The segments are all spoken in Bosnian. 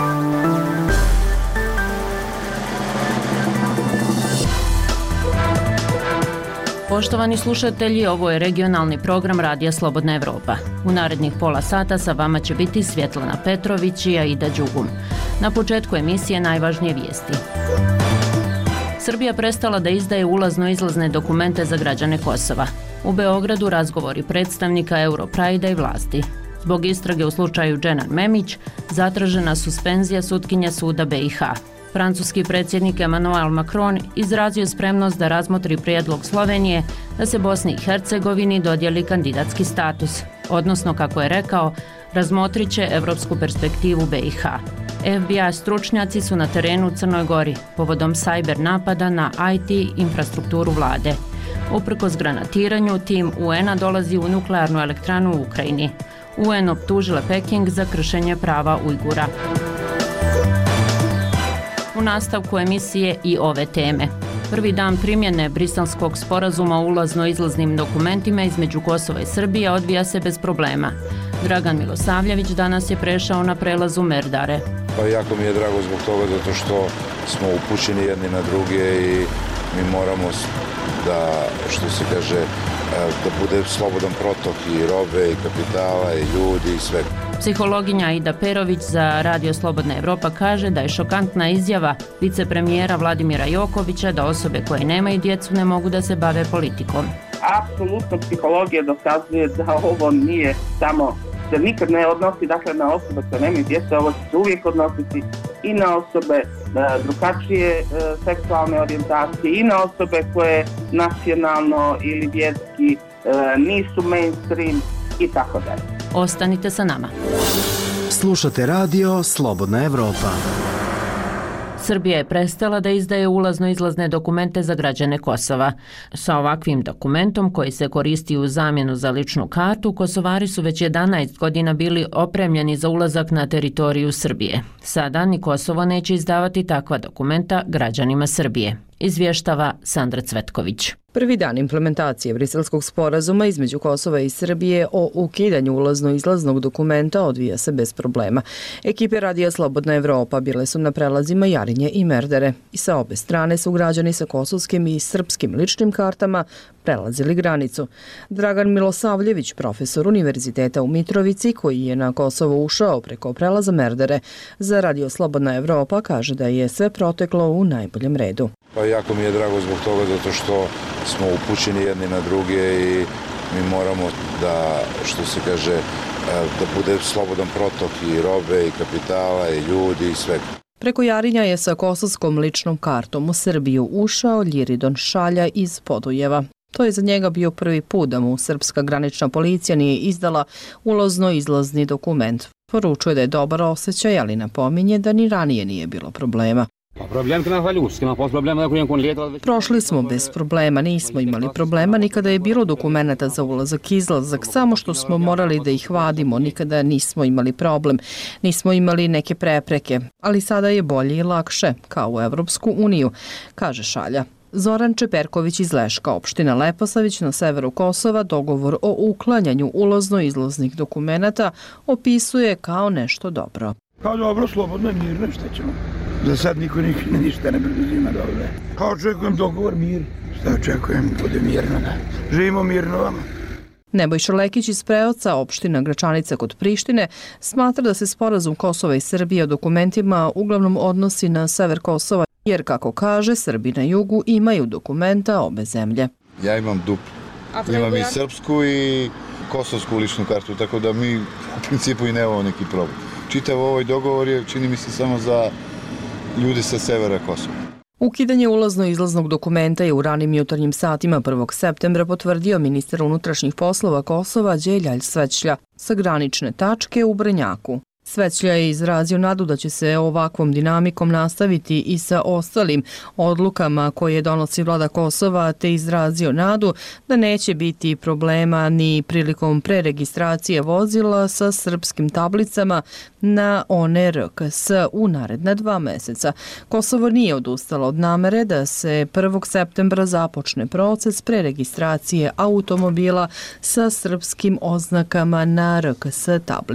Poštovani slušatelji, ovo je regionalni program Radija Slobodna Evropa. U narednih pola sata sa vama će biti Svjetlana Petrović i Aida Đugum. Na početku emisije najvažnije vijesti. Srbija prestala da izdaje ulazno-izlazne dokumente za građane Kosova. U Beogradu razgovori predstavnika Europride i vlasti. Zbog istrage u slučaju Dženan Memić zatražena suspenzija sutkinja suda BiH. Francuski predsjednik Emmanuel Macron izrazio spremnost da razmotri prijedlog Slovenije da se Bosni i Hercegovini dodijeli kandidatski status, odnosno, kako je rekao, razmotrit će evropsku perspektivu BiH. FBI stručnjaci su na terenu u Crnoj Gori povodom sajber napada na IT infrastrukturu vlade. Uprkos granatiranju, tim UN-a dolazi u nuklearnu elektranu u Ukrajini. UN optužila Peking za kršenje prava Ujgura. U nastavku emisije i ove teme. Prvi dan primjene Briselskog sporazuma o ulazno-izlaznim dokumentima između Kosova i Srbije odvija se bez problema. Dragan Milosavljević danas je prešao na prelazu Merdare. Pa jako mi je drago zbog toga zato što smo upućeni jedni na druge i mi moramo da, što se kaže, da bude slobodan protok i robe i kapitala i ljudi i sve. Psihologinja Aida Perović za Radio Slobodna Evropa kaže da je šokantna izjava vicepremijera Vladimira Jokovića da osobe koje nemaju djecu ne mogu da se bave politikom. Apsolutno psihologija dokazuje da ovo nije samo, da nikad ne odnosi dakle na osobe koje nemaju djecu, ovo će se uvijek odnositi i na osobe drugačije seksualne orijentacije i na osobe koje nacionalno ili vjerski nisu mainstream i tako dalje. Ostanite sa nama. Slušate Radio Slobodna Evropa. Srbija je prestala da izdaje ulazno-izlazne dokumente za građane Kosova. Sa ovakvim dokumentom koji se koristi u zamjenu za ličnu kartu, Kosovari su već 11 godina bili opremljeni za ulazak na teritoriju Srbije. Sada ni Kosovo neće izdavati takva dokumenta građanima Srbije, izvještava Sandra Cvetković. Prvi dan implementacije Briselskog sporazuma između Kosova i Srbije o ukidanju ulazno-izlaznog dokumenta odvija se bez problema. Ekipe Radija Slobodna Evropa bile su na prelazima Jarinje i Merdare i sa obe strane su građani sa kosovskim i srpskim ličnim kartama prelazili granicu. Dragan Milosavljević, profesor Univerziteta u Mitrovici, koji je na Kosovo ušao preko prelaza Merdare, za Radio Slobodna Evropa kaže da je sve proteklo u najboljem redu. Pa jako mi je drago zbog toga zato što smo upućeni jedni na druge i mi moramo da, što se kaže, da bude slobodan protok i robe i kapitala i ljudi i svega. Preko Jarinja je sa kosovskom ličnom kartom u Srbiju ušao Ljiridon Šalja iz Podujeva. To je za njega bio prvi put da mu srpska granična policija nije izdala ulazno-izlazni dokument. Poručuje da je dobar osjećaj, ali napominje da ni ranije nije bilo problema. Prošli smo bez problema, nismo imali problema, nikada je bilo dokumenta za ulazak-izlazak, samo što smo morali da ih vadimo, nikada nismo imali problem, nismo imali neke prepreke, ali sada je bolje i lakše, kao u Evropsku uniju, kaže Šalja. Zoran Čeperković iz Leška, opština Leposavić na severu Kosova, dogovor o uklanjanju ulazno-izlaznih dokumenata opisuje kao nešto dobro. Kao dobro, slobodno i mirno, šta ćemo? Za sad niko ništa ne preduzima dobro. Kao očekujem dogovor, mir. Šta očekujem, bude mirno, da. Živimo mirno vama. Nebojša Lekić iz Preoca, opština Gračanica kod Prištine, smatra da se sporazum Kosova i Srbije o dokumentima uglavnom odnosi na sever Kosova, jer, kako kaže, Srbi na jugu imaju dokumenta obe zemlje. Ja imam duplu. Imam i srpsku i kosovsku ličnu kartu, tako da mi u principu i nemamo neki problem. Čitav ovaj dogovor je, čini mi se, samo za ljudi sa severa Kosova. Ukidanje ulazno-izlaznog dokumenta je u ranim jutarnjim satima 1. septembra potvrdio ministar unutrašnjih poslova Kosova Đeljalj Svećlja sa granične tačke u Brnjaku. Svećlja je izrazio nadu da će se ovakvom dinamikom nastaviti i sa ostalim odlukama koje donosi vlada Kosova, te izrazio nadu da neće biti problema ni prilikom preregistracije vozila sa srpskim tablicama na one RKS u naredna 2 meseca. Kosovo nije odustalo od namere da se 1. septembra započne proces preregistracije automobila sa srpskim oznakama na RKS tablice.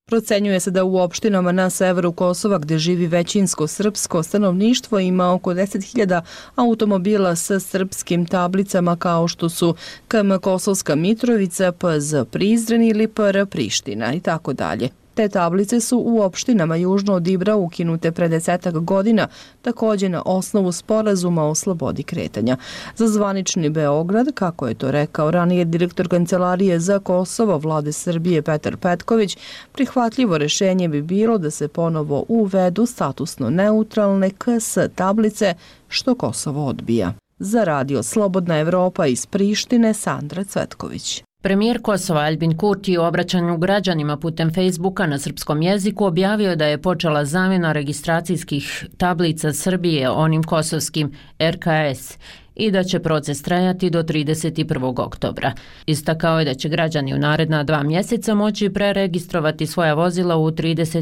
Procenjuje se da u opštinama na severu Kosova, gde živi većinsko srpsko stanovništvo, ima oko 10.000 automobila sa srpskim tablicama kao što su KM Kosovska Mitrovica, PZ Prizren ili PR Priština i tako dalje. Te tablice su u opštinama južno od Ibra ukinute pre 10 godina, takođe na osnovu sporazuma o slobodi kretanja. Za zvanični Beograd, kako je to rekao ranije direktor Kancelarije za Kosovo Vlade Srbije Petar Petković, prihvatljivo rešenje bi bilo da se ponovo uvedu statusno neutralne KS tablice, što Kosovo odbija. Za Radio Slobodna Evropa iz Prištine, Sandra Cvetković. Premijer Kosova Aljbin Kurti u obraćanju građanima putem Facebooka na srpskom jeziku objavio da je počela zamjena registracijskih tablica Srbije onim kosovskim RKS i da će proces trajati do 31. oktobra. Istakao je da će građani u naredna 2 mjeseca moći preregistrovati svoja vozila u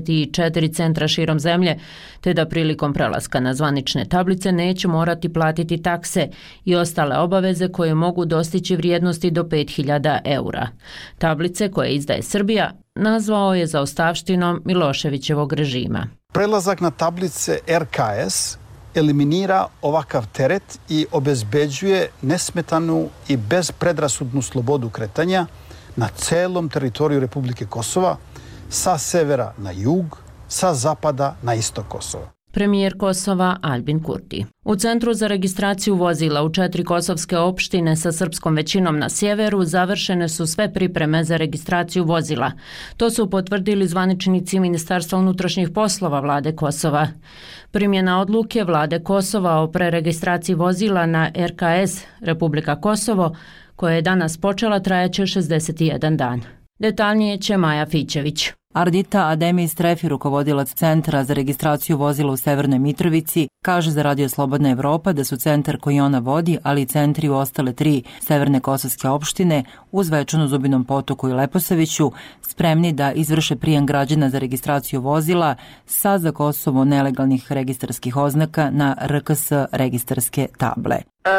34 centra širom zemlje, te da prilikom prelaska na zvanične tablice neće morati platiti takse i ostale obaveze koje mogu dostići vrijednosti do 5.000 eura. Tablice koje izdaje Srbija nazvao je zaostavštinom Miloševićevog režima. Prelazak na tablice RKS eliminira ovakav teret i obezbeđuje nesmetanu i bezpredrasudnu slobodu kretanja na celom teritoriju Republike Kosova, sa severa na jug, sa zapada na istok Kosova. Premijer Kosova Aljbin Kurti. U Centru za registraciju vozila u 4 kosovske opštine sa srpskom većinom na sjeveru završene su sve pripreme za registraciju vozila. To su potvrdili zvaničnici Ministarstva unutrašnjih poslova Vlade Kosova. Primjena odluke Vlade Kosova o preregistraciji vozila na RKS Republika Kosovo, koja je danas počela, trajaće 61 dan. Detaljnije će Maja Fićević. Ardita Ademi Strefi, rukovodilac Centra za registraciju vozila u Severnoj Mitrovici, kaže za Radio Slobodna Evropa da su centar koji ona vodi, ali i centri u ostale 3 severne kosovske opštine uz Večanu, Zubinom Potoku i Leposaviću spremni da izvrše prijem građana za registraciju vozila sa za Kosovo nelegalnih registarskih oznaka na RKS registarske table.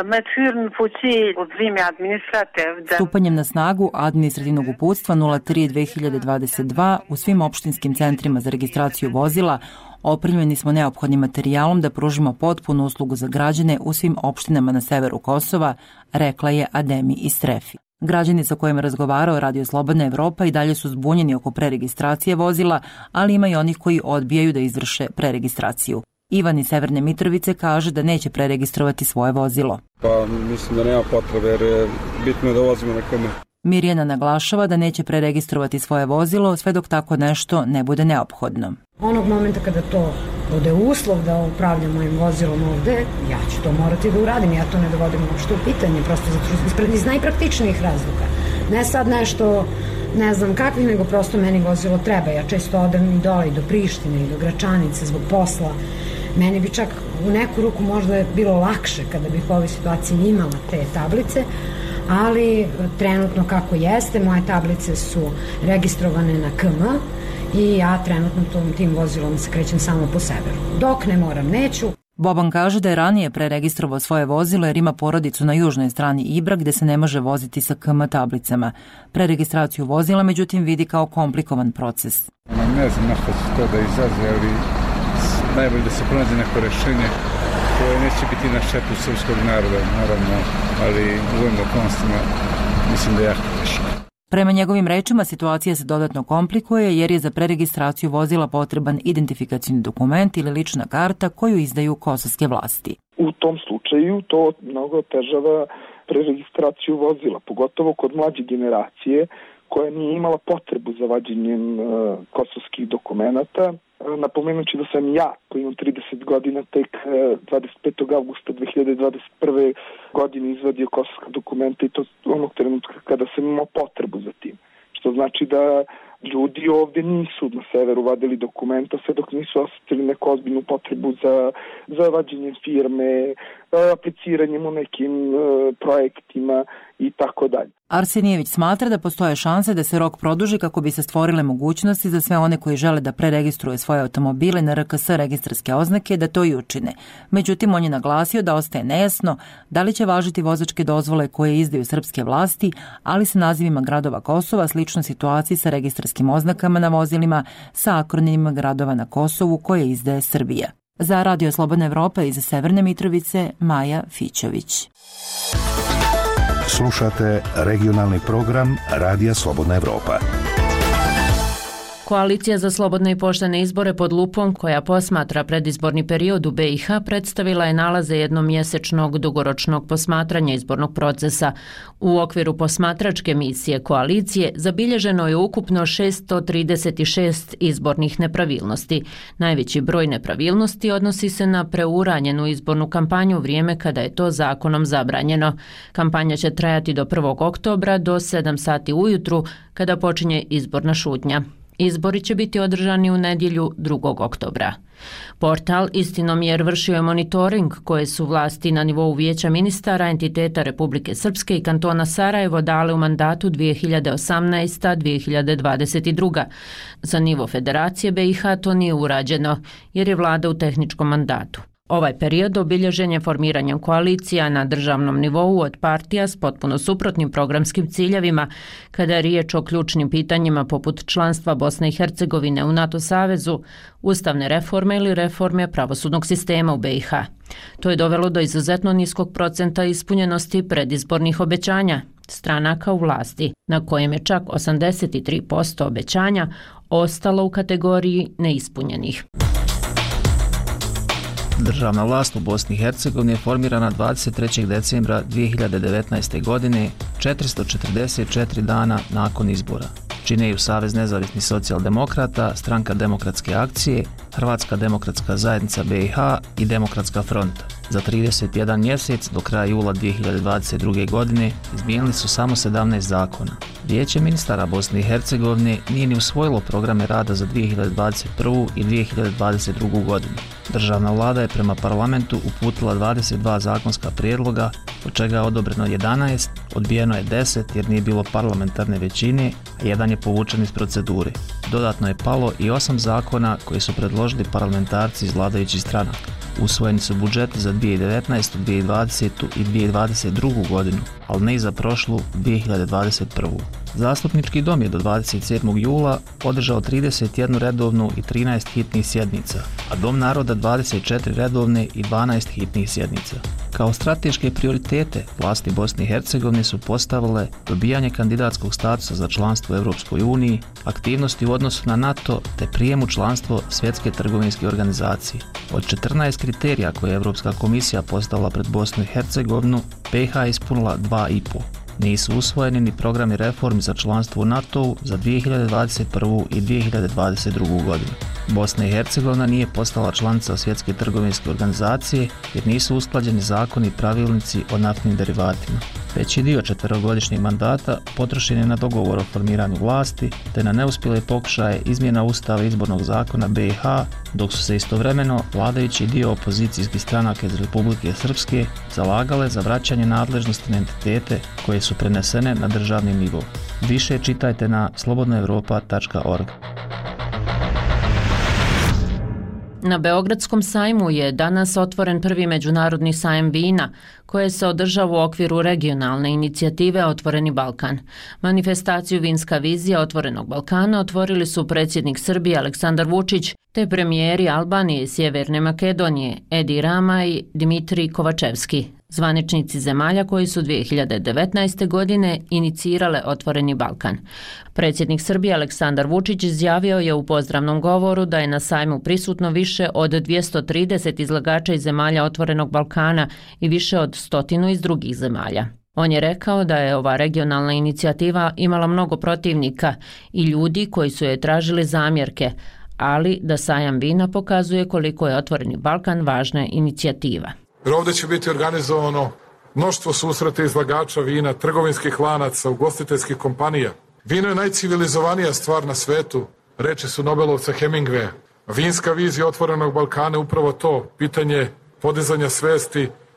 Stupanjem na snagu administrativnog uputstva 03/2022 u svim opštinskim centrima za registraciju vozila opremljeni smo neophodnim materijalom da pružimo potpunu uslugu za građane u svim opštinama na severu Kosova, rekla je Ademi Istrefi. Građani sa kojima razgovarao Radio Slobodna Evropa i dalje su zbunjeni oko preregistracije vozila, ali ima i onih koji odbijaju da izvrše preregistraciju. Ivan iz Severne Mitrovice kaže da neće preregistrovati svoje vozilo. Pa mislim da nema potrebe jer je bitno da vozimo na kome. Mirjana naglašava da neće preregistrovati svoje vozilo sve dok tako nešto ne bude neophodno. Onog momenta kada to bude uslov da upravljam mojim vozilom ovde, ja ću to morati da uradim. Ja to ne dovodim uopšte u pitanje, prosto iz najpraktičnijih razloga. Ne sad nešto, ne znam kakvih, nego prosto meni vozilo treba. Ja često odem i dole i do Prištine i do Gračanice zbog posla. Meni bi čak u neku ruku možda bilo lakše kada bih u ovoj situaciji imala te tablice, ali trenutno kako jeste, moje tablice su registrovane na KM i ja trenutno tim vozilom se krećem samo po severu. Dok ne moram, neću. Boban kaže da je ranije preregistrovao svoje vozilo jer ima porodicu na južnoj strani Ibra gde se ne može voziti sa KM tablicama. Preregistraciju vozila međutim vidi kao komplikovan proces. Ne znam na što će to da izaze, ali najbolje da se pronađe neko rešenje koje neće biti na štetu srpskog naroda, naravno, ali u ovim okolnostima mislim da je jako teško. Prema njegovim rečima, situacija se dodatno komplikuje jer je za preregistraciju vozila potreban identifikacioni dokument ili lična karta koju izdaju kosovske vlasti. U tom slučaju to mnogo otežava preregistraciju vozila, pogotovo kod mlađe generacije koja nije imala potrebu za vađenjem kosovskih dokumenata. Napomenući da sam ja, koji imam 30 godina, tek 25. augusta 2021. godine izvadio kosovska dokumenta i to onog trenutka kada sam imao potrebu za tim. Što znači da ljudi ovde nisu na severu vadili dokumenta sve dok nisu osetili neku ozbiljnu potrebu za vađenjem firme, apliciranjem u nekim projektima i tako dalje. Arsenijević smatra da postoje šanse da se rok produži kako bi se stvorile mogućnosti za sve one koji žele da preregistruju svoje automobile na RKS registarske oznake da to i učine. Međutim, on je naglasio da ostaje nejasno da li će važiti vozačke dozvole koje izdaju srpske vlasti, ali sa nazivima gradova Kosova, slično situaciji sa registarskim oznakama na vozilima sa akronimima gradova na Kosovu koje izdaje Srbija. Za Radio Slobodna Evropa iz Severne Mitrovice, Maja Fićović. Slušate regionalni program Radija Slobodna Evropa. Koalicija za slobodne i poštene izbore pod lupom, koja posmatra predizborni period u BiH, predstavila je nalaze jednomjesečnog dugoročnog posmatranja izbornog procesa. U okviru posmatračke misije koalicije zabilježeno je ukupno 636 izbornih nepravilnosti. Najveći broj nepravilnosti odnosi se na preuranjenu izbornu kampanju u vrijeme kada je to zakonom zabranjeno. Kampanja će trajati do 1. oktobra do 7 sati ujutru kada počinje izborna šutnja. Izbori će biti održani u nedjelju 2. oktobra. Portal Istinomjer vršio je monitoring koje su vlasti na nivou Vijeća ministara entiteta Republike Srpske i kantona Sarajevo dale u mandatu 2018-2022. Za nivo Federacije BiH to nije urađeno jer je vlada u tehničkom mandatu. Ovaj period obilježen je formiranjem koalicija na državnom nivou od partija s potpuno suprotnim programskim ciljevima kada je riječ o ključnim pitanjima poput članstva Bosne i Hercegovine u NATO savezu, ustavne reforme ili reforme pravosudnog sistema u BiH. To je dovelo do izuzetno niskog procenta ispunjenosti predizbornih obećanja stranaka u vlasti, na kojem je čak 83% obećanja ostalo u kategoriji neispunjenih. Državna vlast u Bosni i Hercegovini je formirana 23. decembra 2019. godine, 444 dana nakon izbora. Čine ju Savez nezavisnih socijaldemokrata, Stranka demokratske akcije, Hrvatska demokratska zajednica BiH i Demokratska fronta. Za 31 mjesec do kraja jula 2022. godine izmijenili su samo 17 zakona. Vijeće ministara Bosne i Hercegovine nije ni usvojilo programe rada za 2021. i 2022. godinu. Državna vlada je prema parlamentu uputila 22 zakonska prijedloga, od čega je odobreno 11, odbijeno je 10 jer nije bilo parlamentarne većine, a jedan je povučen iz procedure. Dodatno je palo i 8 zakona koji su predložili parlamentarci iz vladajućih stranaka. Usvojeni su budžeti za 2019., 2020. i 2022. godinu, ali ne i za prošlu 2021. Zastupnički dom je do 27. jula održao 31 redovnu i 13 hitnih sjednica, a Dom naroda 24 redovne i 12 hitnih sjednica. Kao strateške prioritete vlasti Bosne i Hercegovine su postavile dobijanje kandidatskog statusa za članstvo u Europskoj uniji, aktivnosti u odnosu na NATO te prijem u članstvo Svjetske trgovinske organizacije. Od 14 kriterija koje je Europska komisija postavila pred Bosnu i Hercegovinu, BiH je ispunila 2,5. Nisu usvojeni ni programi reformi za članstvo u NATO-u za 2021. i 2022. godinu. Bosna i Hercegovina nije postala članica Svjetske trgovinske organizacije jer nisu usklađeni zakoni i pravilnici o naftnim derivatima. Veći dio 4-godišnjeg mandata potrošen je na dogovor o formiranju vlasti te na neuspjele pokušaje izmjena Ustava i izbornog zakona BiH, dok su se istovremeno vladajući dio opozicijskih stranaka iz Republike Srpske zalagale za vraćanje nadležnosti na entitete koje su prenesene na državni nivo. Više čitajte na slobodnaevropa.org. Na Beogradskom sajmu je danas otvoren prvi međunarodni sajam vina, koje se održava u okviru regionalne inicijative Otvoreni Balkan. Manifestaciju Vinska vizija Otvorenog Balkana otvorili su predsjednik Srbije Aleksandar Vučić te premijeri Albanije i Sjeverne Makedonije Edi Rama i Dimitrij Kovačevski, zvaničnici zemalja koji su 2019. godine inicirale Otvoreni Balkan. Predsjednik Srbije Aleksandar Vučić izjavio je u pozdravnom govoru da je na sajmu prisutno više od 230 izlagača iz zemalja Otvorenog Balkana i više od 100 iz drugih zemalja. On je rekao da je ova regionalna inicijativa imala mnogo protivnika i ljudi koji su je tražili zamjerke, ali da sajam vina pokazuje koliko je Otvoreni Balkan važna inicijativa. Jer ovdje će biti organizovano mnoštvo susreta izlagača vina, trgovinskih lanaca, ugostiteljskih kompanija. Vino je najcivilizovanija stvar na svetu, reči su Nobelovca Hemingwaya. Vinska vizija Otvorenog Balkana je upravo to, pitanje podizanja svesti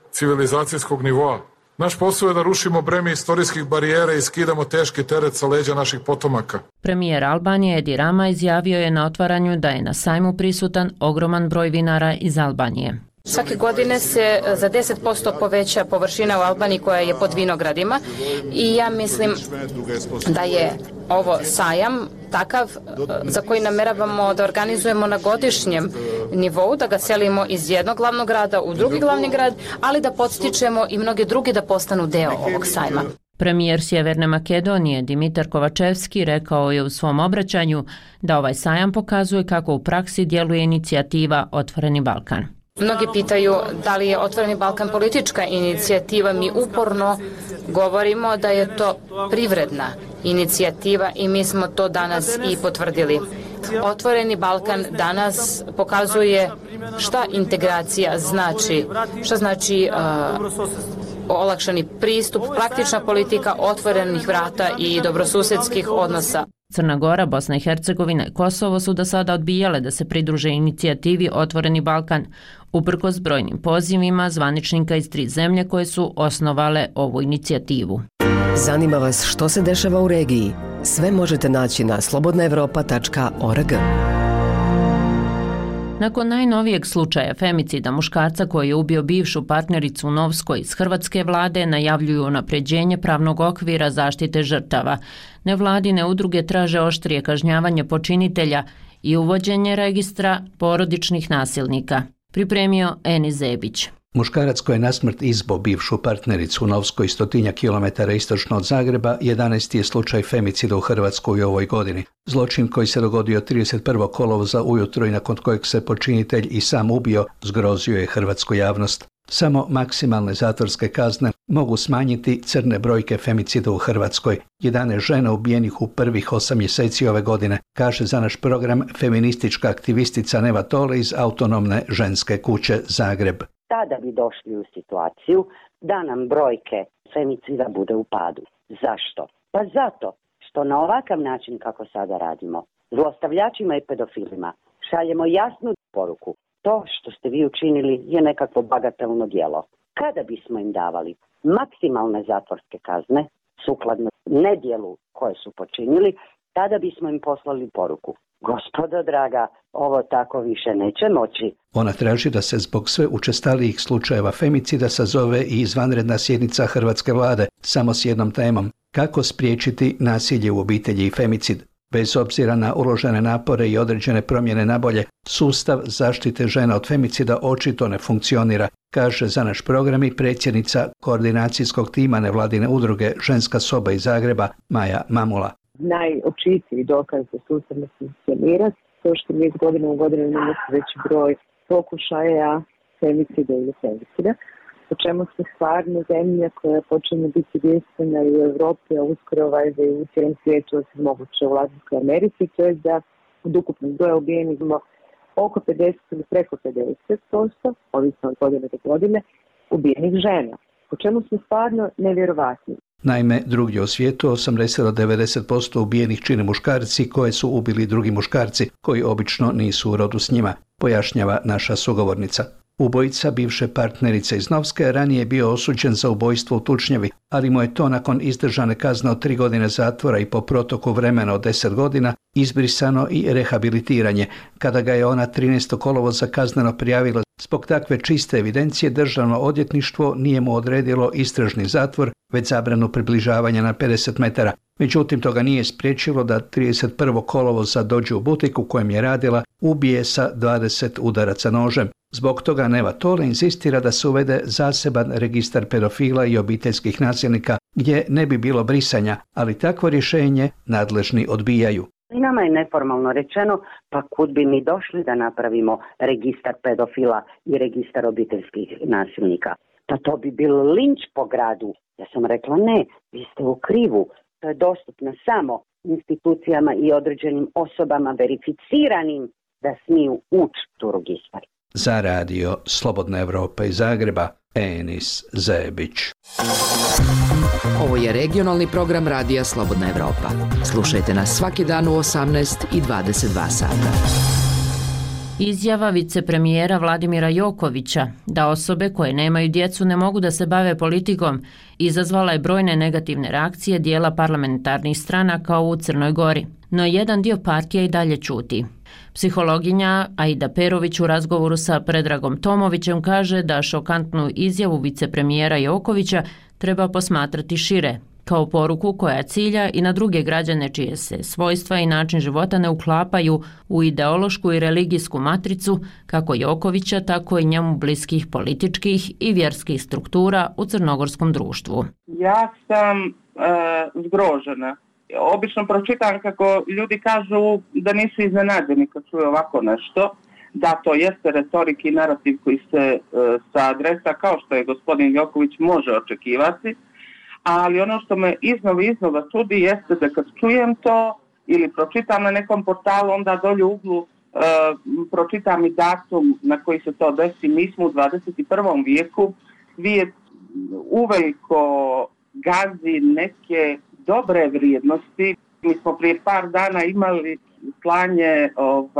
civilizacijskog nivoa. Naš posao je da rušimo breme istorijskih barijera i skidamo teški teret sa leđa naših potomaka. Premijer Albanije Edi Rama izjavio je na otvaranju da je na sajmu prisutan ogroman broj vinara iz Albanije. Svake godine se za 10% poveća površina u Albaniji koja je pod vinogradima i ja mislim da je ovo sajam takav za koji nameravamo da organizujemo na godišnjem nivou, da ga selimo iz jednog glavnog grada u drugi glavni grad, ali da podstičemo i mnoge druge da postanu deo ovog sajma. Premijer Sjeverne Makedonije Dimitar Kovačevski rekao je u svom obraćanju da ovaj sajam pokazuje kako u praksi djeluje inicijativa Otvoreni Balkan. Mnogi pitaju da li je Otvoreni Balkan politička inicijativa. Mi uporno govorimo da je to privredna inicijativa i mi smo to danas i potvrdili. Otvoreni Balkan danas pokazuje šta integracija znači, šta znači olakšani pristup, praktična politika otvorenih vrata i dobrosusedskih odnosa. Crna Gora, Bosna i Hercegovina i Kosovo su do sada odbijale da se pridruže inicijativi Otvoreni Balkan, uprkos brojnim pozivima zvaničnika iz 3 zemlje koje su osnovale ovu inicijativu. Zanima vas što se dešava u regiji? Sve možete naći na slobodnaevropa.org. Nakon najnovijeg slučaja femicida muškarca koji je ubio bivšu partnericu u Novskoj iz hrvatske vlade najavljuju unapređenje pravnog okvira zaštite žrtava. Nevladine udruge traže oštrije kažnjavanje počinitelja i uvođenje registra porodičnih nasilnika. Pripremio Enis Zebić. Muškarac koji je nasmrt izbo bivšu partnericu u Novskoj 100 kilometara istočno od Zagreba, 11. je slučaj femicida u Hrvatskoj u ovoj godini. Zločin koji se dogodio 31. kolovoza ujutro i nakon kojeg se počinitelj i sam ubio, zgrozio je hrvatsku javnost. Samo maksimalne zatvorske kazne mogu smanjiti crne brojke femicida u Hrvatskoj. 11 žena ubijenih u prvih 8 mjeseci ove godine, kaže za naš program feministička aktivistica Neva Tole iz Autonomne ženske kuće Zagreb. Tada bi došli u situaciju da nam brojke femicida bude u padu. Zašto? Pa zato što na ovakav način kako sada radimo, zlostavljačima i pedofilima šaljemo jasnu poruku. To što ste vi učinili je nekakvo bagatelno djelo. Kada bismo im davali maksimalne zatvorske kazne, sukladno nedjelu koje su počinili, tada bismo im poslali poruku. Gospodo draga, ovo tako više neće moći. Ona traži da se zbog sve učestalijih slučajeva femicida sazove i izvanredna sjednica hrvatske vlade samo s jednom temom: kako spriječiti nasilje u obitelji i femicid. Bez obzira na uložene napore i određene promjene na bolje, sustav zaštite žena od femicida očito ne funkcionira, kaže za naš program i predsjednica koordinacijskog tima nevladine udruge Ženska soba iz Zagreba Maja Mamula. Najočitiji dokaz da sustav ne funkcionira, to što mi iz godine u godinu imamo veći broj pokušaja femicida ili femicida, po čemu se stvarno zemlja koja počinje biti jedinstvena i u Europi, a uskoro valjda i u cijelom svijetu, osim moguće u Latinskoj Americi, to je da od ukupnog broja ubijenih imamo oko 50 ili preko 50%, ovisno od godine do godine, ubijenih žena, po čemu smo stvarno nevjerovatni. Naime, drugdje u svijetu 80 do 90% ubijenih čine muškarci koje su ubili drugi muškarci, koji obično nisu u rodu s njima, pojašnjava naša sugovornica. Ubojica bivše partnerice iz Novske ranije je bio osuđen za ubojstvo u Tučnjavi, ali mu je to nakon izdržane kazne od 3 godine zatvora i po protoku vremena od 10 godina izbrisano i rehabilitiranje. Kada ga je ona 13. kolovoza kazneno prijavila zbog takve čiste evidencije, Državno odvjetništvo nije mu odredilo istražni zatvor, već zabranu približavanja na 50 metara. Međutim, to ga nije spriječilo da 31. kolovoza dođe u butik u kojem je radila, ubije sa 20 udaraca nožem. Zbog toga Neva Tole insistira da se uvede zaseban registar pedofila i obiteljskih nasilnika gdje ne bi bilo brisanja, ali takvo rješenje nadležni odbijaju. Nama je neformalno rečeno, pa kud bi mi došli da napravimo registar pedofila i registar obiteljskih nasilnika? Pa to bi bil linč po gradu. Ja sam rekla ne, vi ste u krivu. To je dostupno samo institucijama i određenim osobama verificiranim da smiju ući u registar. Za radio Slobodna Evropa iz Zagreba, Enis Zebić. Ovo je regionalni program radija Slobodna Evropa. Slušajte nas svaki dan u 18 i 22 sata. Izjava vicepremijera Vladimira Jokovića da osobe koje nemaju djecu ne mogu da se bave politikom izazvala je brojne negativne reakcije dijela parlamentarnih stranaka u Crnoj Gori, no jedan dio partija i dalje ćuti. Psihologinja Aida Perović u razgovoru sa Predragom Tomovićem kaže da šokantnu izjavu vicepremijera Jokovića treba posmatrati šire, kao poruku koja cilja i na druge građane čije se svojstva i način života ne uklapaju u ideološku i religijsku matricu kako Jokovića, tako i njemu bliskih političkih i vjerskih struktura u crnogorskom društvu. Ja sam zgrožena. Obično pročitam kako ljudi kažu da nisu iznenađeni kad čuju ovako nešto. Da, to jeste retorik i narativ koji se sa adresa, kao što je gospodin Joković, može očekivati. Ali ono što me iznova čudi jeste da kad čujem to ili pročitam na nekom portalu, onda dolje u uglu pročitam i datum na koji se to desi. Mi smo u 21. vijeku, svijet uveliko gazi neke dobre vrijednosti. Mi smo prije par dana imali slanje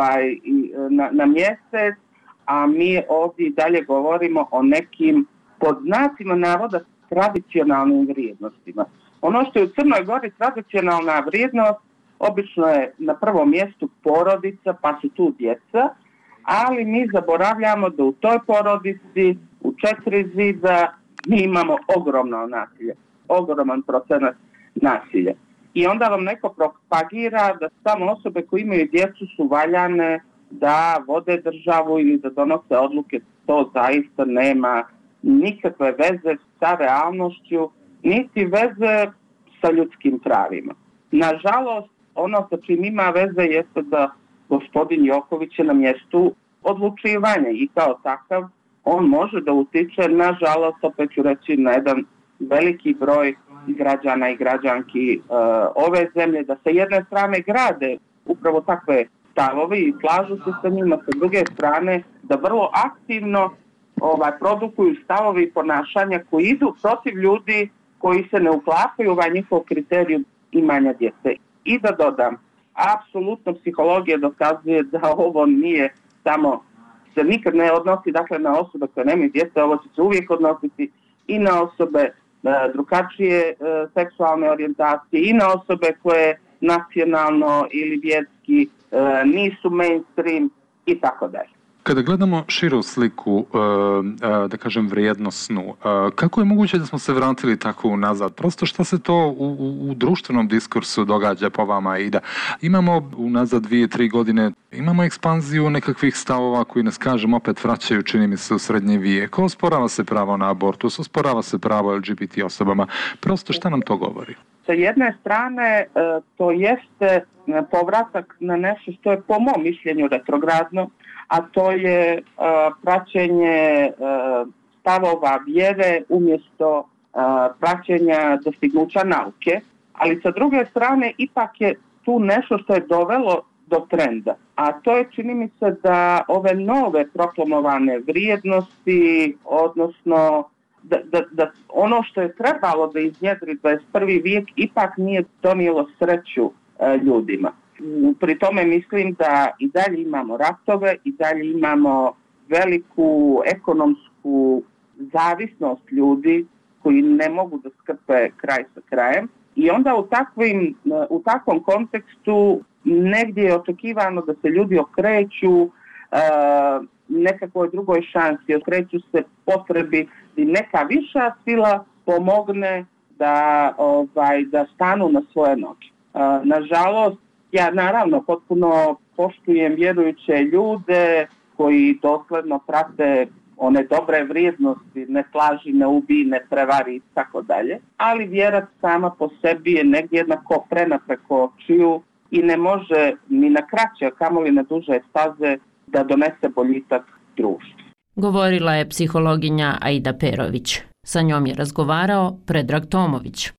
na mjesec, a mi ovdje dalje govorimo o nekim, pod znacima navoda, tradicionalnim vrijednostima. Ono što je u Crnoj Gori tradicionalna vrijednost, obično je na prvom mjestu porodica, pa su tu djeca, ali mi zaboravljamo da u toj porodici, u 4 zida, mi imamo ogromno nasilje, ogroman procenat nasilja. I onda vam neko propagira da samo osobe koje imaju djecu su valjane da vode državu ili da donose odluke. To zaista nema nikakve veze sa realnošću, niti veze sa ljudskim pravima. Nažalost, ono sa čim ima veze jeste da gospodin Joković je na mjestu odlučivanja i kao takav on može da utiče, nažalost, opet ću reći, na jedan veliki broj građana i građanki ove zemlje, da sa jedne strane grade upravo takve stavovi i slažu se sa njima, sa druge strane da vrlo aktivno produkuju stavovi i ponašanja koji idu protiv ljudi koji se ne uklapaju u njihov kriterij imanja djece. I da dodam, apsolutno psihologija dokazuje da ovo nije samo, se nikad ne odnosi na osobe koje nemaju djece, ovo će se uvijek odnositi i na osobe drugačije seksualne orijentacije i na osobe koje nacionalno ili vjerski nisu mainstream i tako dalje. Kada gledamo širu sliku, da kažem vrijednosnu, kako je moguće da smo se vratili tako unazad? Prosto što se to u društvenom diskursu događa po vama i da imamo unazad 2-3 godine, imamo ekspanziju nekakvih stavova koji nas, kažem, opet vraćaju, čini mi se, u srednji vijek. Osporava se pravo na abortus, osporava se pravo LGBT osobama. Prosto šta nam to govori? Sa jedne strane, to jeste povratak na nešto što je po mom mišljenju retrogradno, a to je praćenje stavova vjere umjesto praćenja dostignuća nauke. Ali sa druge strane ipak je tu nešto što je dovelo do trenda. A to je, čini mi se, da ove nove proklamovane vrijednosti, odnosno da ono što je trebalo da iznjedri 21. vijek ipak nije donijelo sreću ljudima. Pri tome mislim da i dalje imamo ratove, i dalje imamo veliku ekonomsku zavisnost ljudi koji ne mogu da skrpe kraj sa krajem. I onda u takvom kontekstu negdje je očekivano da se ljudi okreću nekakvoj drugoj šansi, okreću se potrebi da neka viša sila pomogne da stanu na svoje noge. Nažalost, ja naravno potpuno poštujem vjerujuće ljude koji dosledno prate one dobre vrijednosti, ne slaži, ne ubij, ne prevari i tako dalje. Ali vjera sama po sebi je negdje jedna koprena preko očiju i ne može ni na kraće, a kamoli na duže staze da donese boljitak društvu. Govorila je psihologinja Aida Perović. Sa njom je razgovarao Predrag Tomović.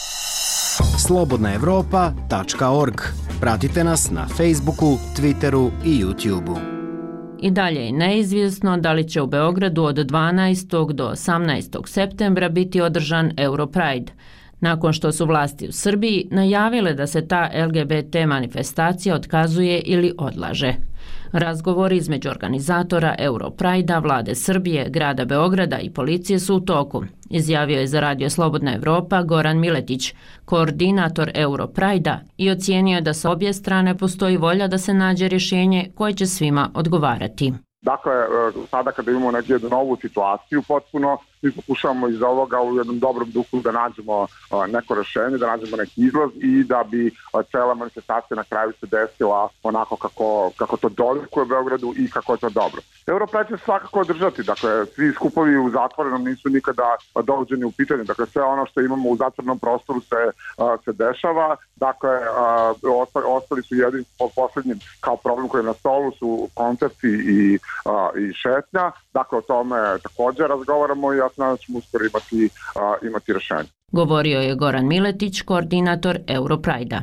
slobodnaevropa.org. Pratite nas na Facebooku, Twitteru i YouTubeu. I dalje je neizvjesno da li će u Beogradu od 12. do 18. septembra biti održan Europride, nakon što su vlasti u Srbiji najavile da se ta LGBT manifestacija otkazuje ili odlaže. Razgovori između organizatora Europride-a, vlade Srbije, grada Beograda i policije su u toku, izjavio je za Radio Slobodna Evropa Goran Miletić, koordinator Europride-a, i ocijenio je da sa obje strane postoji volja da se nađe rješenje koje će svima odgovarati. Dakle, sada kada imamo jednu novu situaciju potpuno, mi pokušavamo iz ovoga u jednom dobrom duhu da nađemo neko rešenje, da nađemo neki izlaz i da bi cela manifestacija na kraju se desila onako kako to dolikuje Beogradu i kako je to dobro. Europride će svakako održati, dakle, svi skupovi u zatvorenom nisu nikada dovođeni u pitanje, dakle, sve ono što imamo u zatvorenom prostoru se dešava, dakle, ostali su jedini poslednjim kao problem koji je na stolu su koncerti i šetnja, dakle, o tome također razgovaramo i ja znam da ćemo uskoro imati rešenje. Govorio je Goran Miletić, koordinator Europride-a.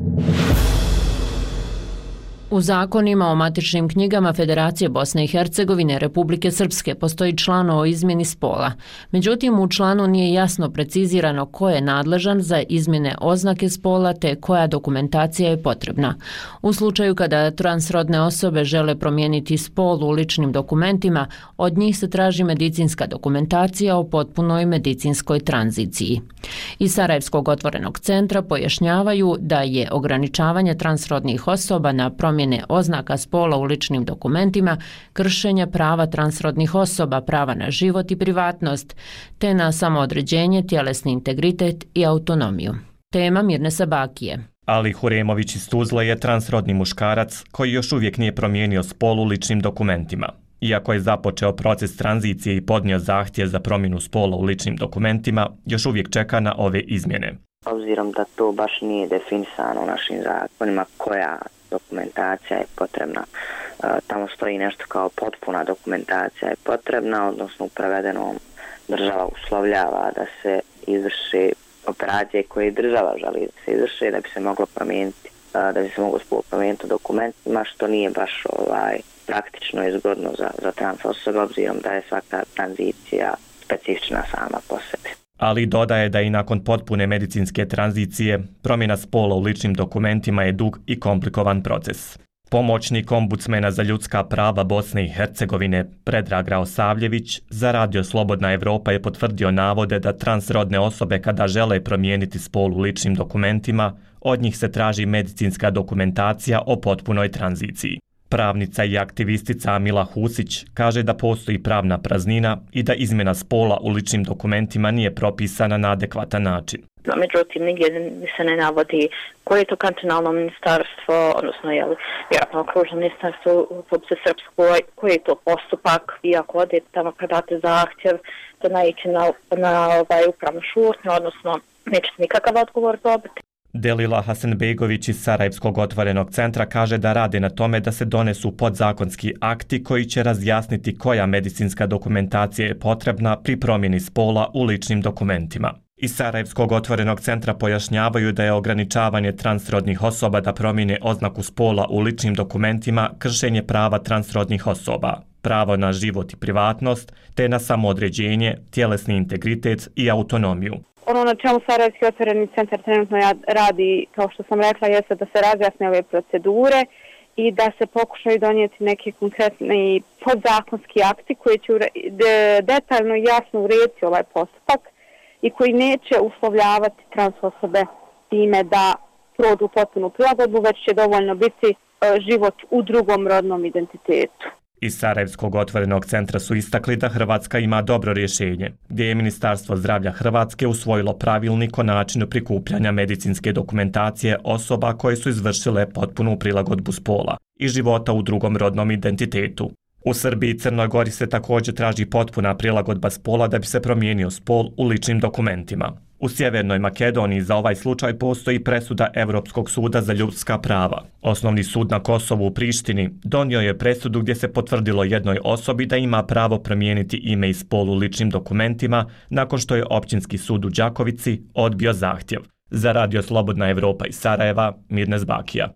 U zakonima o matičnim knjigama Federacije Bosne i Hercegovine Republike Srpske postoji član o izmjeni spola. Međutim, u članu nije jasno precizirano ko je nadležan za izmjene oznake spola te koja dokumentacija je potrebna. U slučaju kada transrodne osobe žele promijeniti spol u ličnim dokumentima, od njih se traži medicinska dokumentacija o potpunoj medicinskoj tranziciji. Iz Sarajevskog otvorenog centra pojašnjavaju da je ograničavanje transrodnih osoba na promjene oznaka spola u ličnim dokumentima kršenje prava transrodnih osoba, prava na život i privatnost, te na samoodređenje, tjelesni integritet i autonomiju. Tema Mirne Sabakije. Ali Huremović iz Tuzle je transrodni muškarac koji još uvijek nije promijenio spol u ličnim dokumentima. Iako je započeo proces tranzicije i podnio zahtjev za promjenu spola u ličnim dokumentima, još uvijek čeka na ove izmjene. Obzirom da to baš nije definisano u našim zakonima koja dokumentacija je potrebna. Tamo stoji nešto kao potpuna dokumentacija je potrebna, odnosno u prevedenom država uslovljava da se izvrši operacije koje država želi da se izvrši da bi se moglo promijeniti, da bi se moglo spol promijeniti u dokumentima, što nije baš praktično i zgodno za trans osobe, obzirom da je svaka tranzicija specifična sama po sebi. Ali dodaje da i nakon potpune medicinske tranzicije, promjena spola u ličnim dokumentima je dug i komplikovan proces. Pomoćnik ombudsmena za ljudska prava Bosne i Hercegovine Predrag Raosavljević za Radio Slobodna Evropa je potvrdio navode da transrodne osobe kada žele promijeniti spol u ličnim dokumentima, od njih se traži medicinska dokumentacija o potpunoj tranziciji. Pravnica i aktivistica Amila Husić kaže da postoji pravna praznina i da izmjena spola u ličnim dokumentima nije propisana na adekvatan način. Međutim, nigdje se ne navodi koje je to kantonalno ministarstvo, odnosno vjerojatno okružno ministarstvo u Republike Srpskoj, koji je to postupak i ako odete tamo kad date zahtjev, to naići na upravnu šutnju, odnosno nećete nikakav odgovor dobiti. Delila Hasanbegović iz Sarajevskog otvorenog centra kaže da rade na tome da se donesu podzakonski akti koji će razjasniti koja medicinska dokumentacija je potrebna pri promjeni spola u ličnim dokumentima. Iz Sarajevskog otvorenog centra pojašnjavaju da je ograničavanje transrodnih osoba da promijene oznaku spola u ličnim dokumentima kršenje prava transrodnih osoba, pravo na život i privatnost, te na samoodređenje, tjelesni integritet i autonomiju. Ono na čemu Sarajevski otvoreni centar trenutno radi, kao što sam rekla, jeste da se razjasne ove procedure i da se pokušaju donijeti neki konkretni podzakonski akti koji će detaljno i jasno urediti ovaj postupak i koji neće uslovljavati trans osobe time da prođu potpunu prilagodbu, već će dovoljno biti život u drugom rodnom identitetu. Iz Sarajevskog otvorenog centra su istakli da Hrvatska ima dobro rješenje, gdje je Ministarstvo zdravlja Hrvatske usvojilo pravilnik o načinu prikupljanja medicinske dokumentacije osoba koje su izvršile potpunu prilagodbu spola i života u drugom rodnom identitetu. U Srbiji i Crnoj Gori se također traži potpuna prilagodba spola da bi se promijenio spol u ličnim dokumentima. U Sjevernoj Makedoniji za ovaj slučaj postoji presuda Europskog suda za ljudska prava. Osnovni sud na Kosovu u Prištini donio je presudu gdje se potvrdilo jednoj osobi da ima pravo promijeniti ime i spol u ličnim dokumentima nakon što je Općinski sud u Đakovici odbio zahtjev. Za Radio Slobodna Evropa iz Sarajeva, Mirne Zbakija.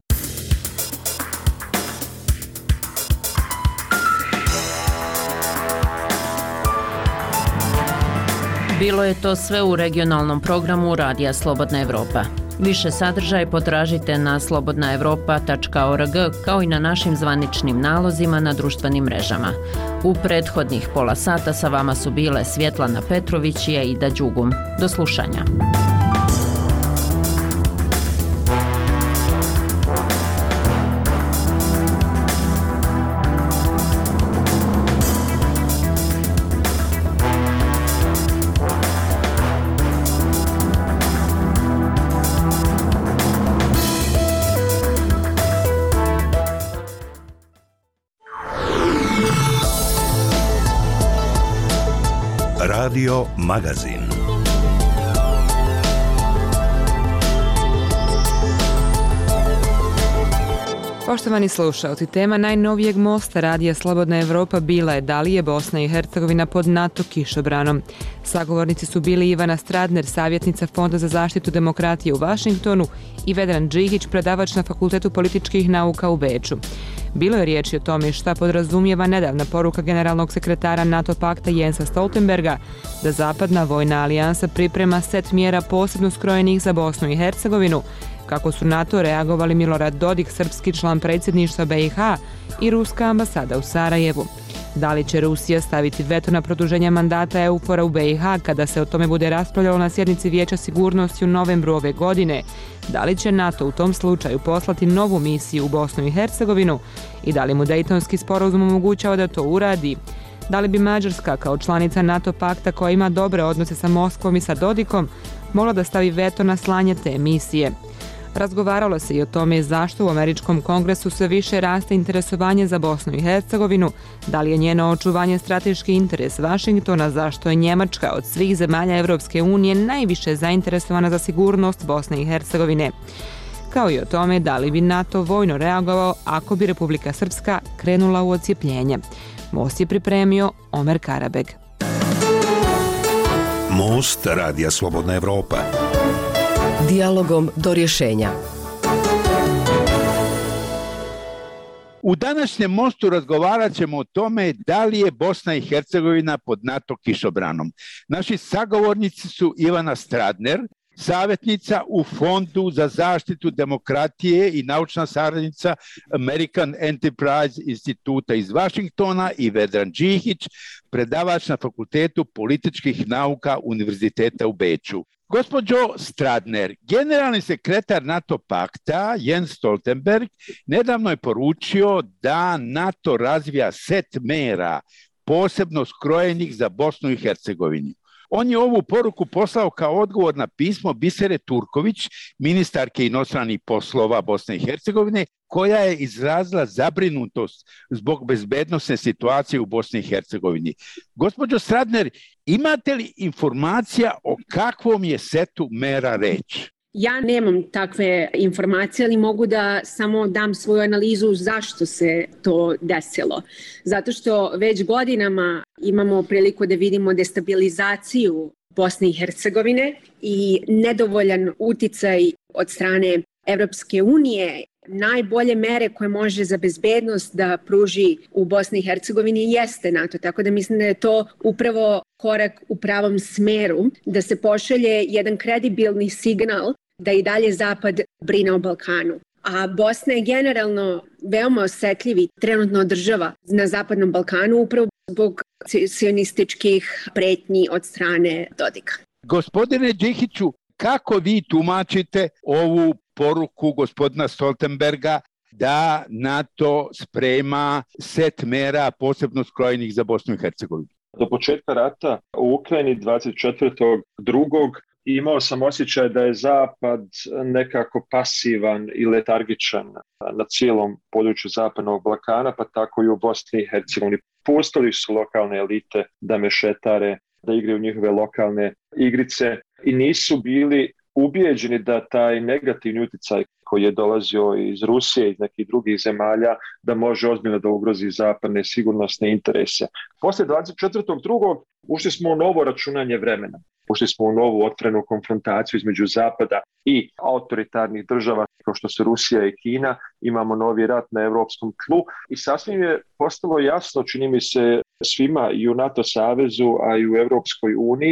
Bilo je to sve u regionalnom programu Radija Slobodna Evropa. Više sadržaja potražite na slobodnaevropa.org kao i na našim zvaničnim nalozima na društvenim mrežama. U prethodnih pola sata sa vama su bile Svjetlana Petrović i Aida Đugum. Do slušanja. Radio Magazin. Poštovani slušalci, tema najnovijeg mosta Radija Slobodna Evropa bila je da li je Bosna i Hercegovina pod NATO kišobranom. Sagovornici su bili Ivana Stradner, savjetnica Fonda za zaštitu demokratije u Vašingtonu, i Vedran Džihić, predavač na Fakultetu političkih nauka u Beču. Bilo je riječi o tome šta podrazumijeva nedavna poruka generalnog sekretara NATO pakta Jensa Stoltenberga da zapadna vojna alijansa priprema set mjera posebno skrojenih za Bosnu i Hercegovinu, kako su NATO reagovali Milorad Dodik, srpski član predsjedništva BiH, i ruska ambasada u Sarajevu. Da li će Rusija staviti veto na produženje mandata EUFOR-a u BiH kada se o tome bude raspravljalo na sjednici Vijeća sigurnosti u novembru ove godine? Da li će NATO u tom slučaju poslati novu misiju u Bosnu i Hercegovinu i da li mu Dejtonski sporazum omogućava da to uradi? Da li bi Mađarska kao članica NATO pakta koja ima dobre odnose sa Moskvom i sa Dodikom mogla da stavi veto na slanje te misije? Razgovaralo se i o tome zašto u Američkom kongresu sve više raste interesovanje za Bosnu i Hercegovinu, da li je njeno očuvanje strateški interes Vašingtona, zašto je Njemačka od svih zemalja Evropske unije najviše zainteresovana za sigurnost Bosne i Hercegovine, kao i o tome da li bi NATO vojno reagovao ako bi Republika Srpska krenula u odcijepljenje. Most je pripremio Omer Karabeg. Most Radija Slobodna Evropa. Dijalogom do rješenja. U današnjem mostu razgovarat ćemo o tome da li je Bosna i Hercegovina pod NATO kišobranom. Naši sagovornici su Ivana Stradner, savjetnica u Fondu za zaštitu demokratije i naučna saradnica American Enterprise instituta iz Vašingtona, i Vedran Džihić, predavač na Fakultetu političkih nauka Univerziteta u Beču. Gospođo Stradner, generalni sekretar NATO pakta Jens Stoltenberg nedavno je poručio da NATO razvija set mera posebno skrojenih za Bosnu i Hercegovinu. On je ovu poruku poslao kao odgovor na pismo Bisere Turković, ministarke inostranih poslova Bosne i Hercegovine, koja je izrazila zabrinutost zbog bezbednosne situacije u Bosni i Hercegovini. Gospođo Stradner, imate li informacija o kakvom je setu mera reč? Ja nemam takve informacije, ali mogu da samo dam svoju analizu zašto se to desilo. Zato što već godinama imamo priliku da vidimo destabilizaciju Bosne i Hercegovine i nedovoljan uticaj od strane Evropske unije. Najbolje mere koje može za bezbednost da pruži u Bosni i Hercegovini jeste NATO, tako da mislim da je to upravo korak u pravom smeru, da se pošalje jedan kredibilni signal da i dalje Zapad brine o Balkanu. A Bosna je generalno veoma osjetljivi trenutno država na Zapadnom Balkanu upravo zbog sionističkih pretnji od strane Dodika. Gospodine Džihiću, kako vi tumačite ovu poruku gospodina Stoltenberga da NATO sprema set mera posebno skrojenih za Bosnu i Hercegovinu? Do početka rata u Ukrajini 24.2. imao sam osjećaj da je Zapad nekako pasivan i letargičan na cijelom području Zapadnog Balkana, pa tako i u Bosni i Hercegovini. Pustili su lokalne elite da mešetare, da igraju njihove lokalne igrice i nisu bili ubijeđeni da taj negativni utjecaj koji je dolazio iz Rusije i iz nekih drugih zemalja da može ozbiljno da ugrozi zapadne sigurnosne interese. Poslije 24.2. ušli smo u novo računanje vremena. Ušli smo u novu otvorenu konfrontaciju između Zapada i autoritarnih država kao što su Rusija i Kina. Imamo novi rat na europskom tlu i sasvim je postalo jasno, čini mi se svima i u NATO savezu, a i u Europskoj uniji,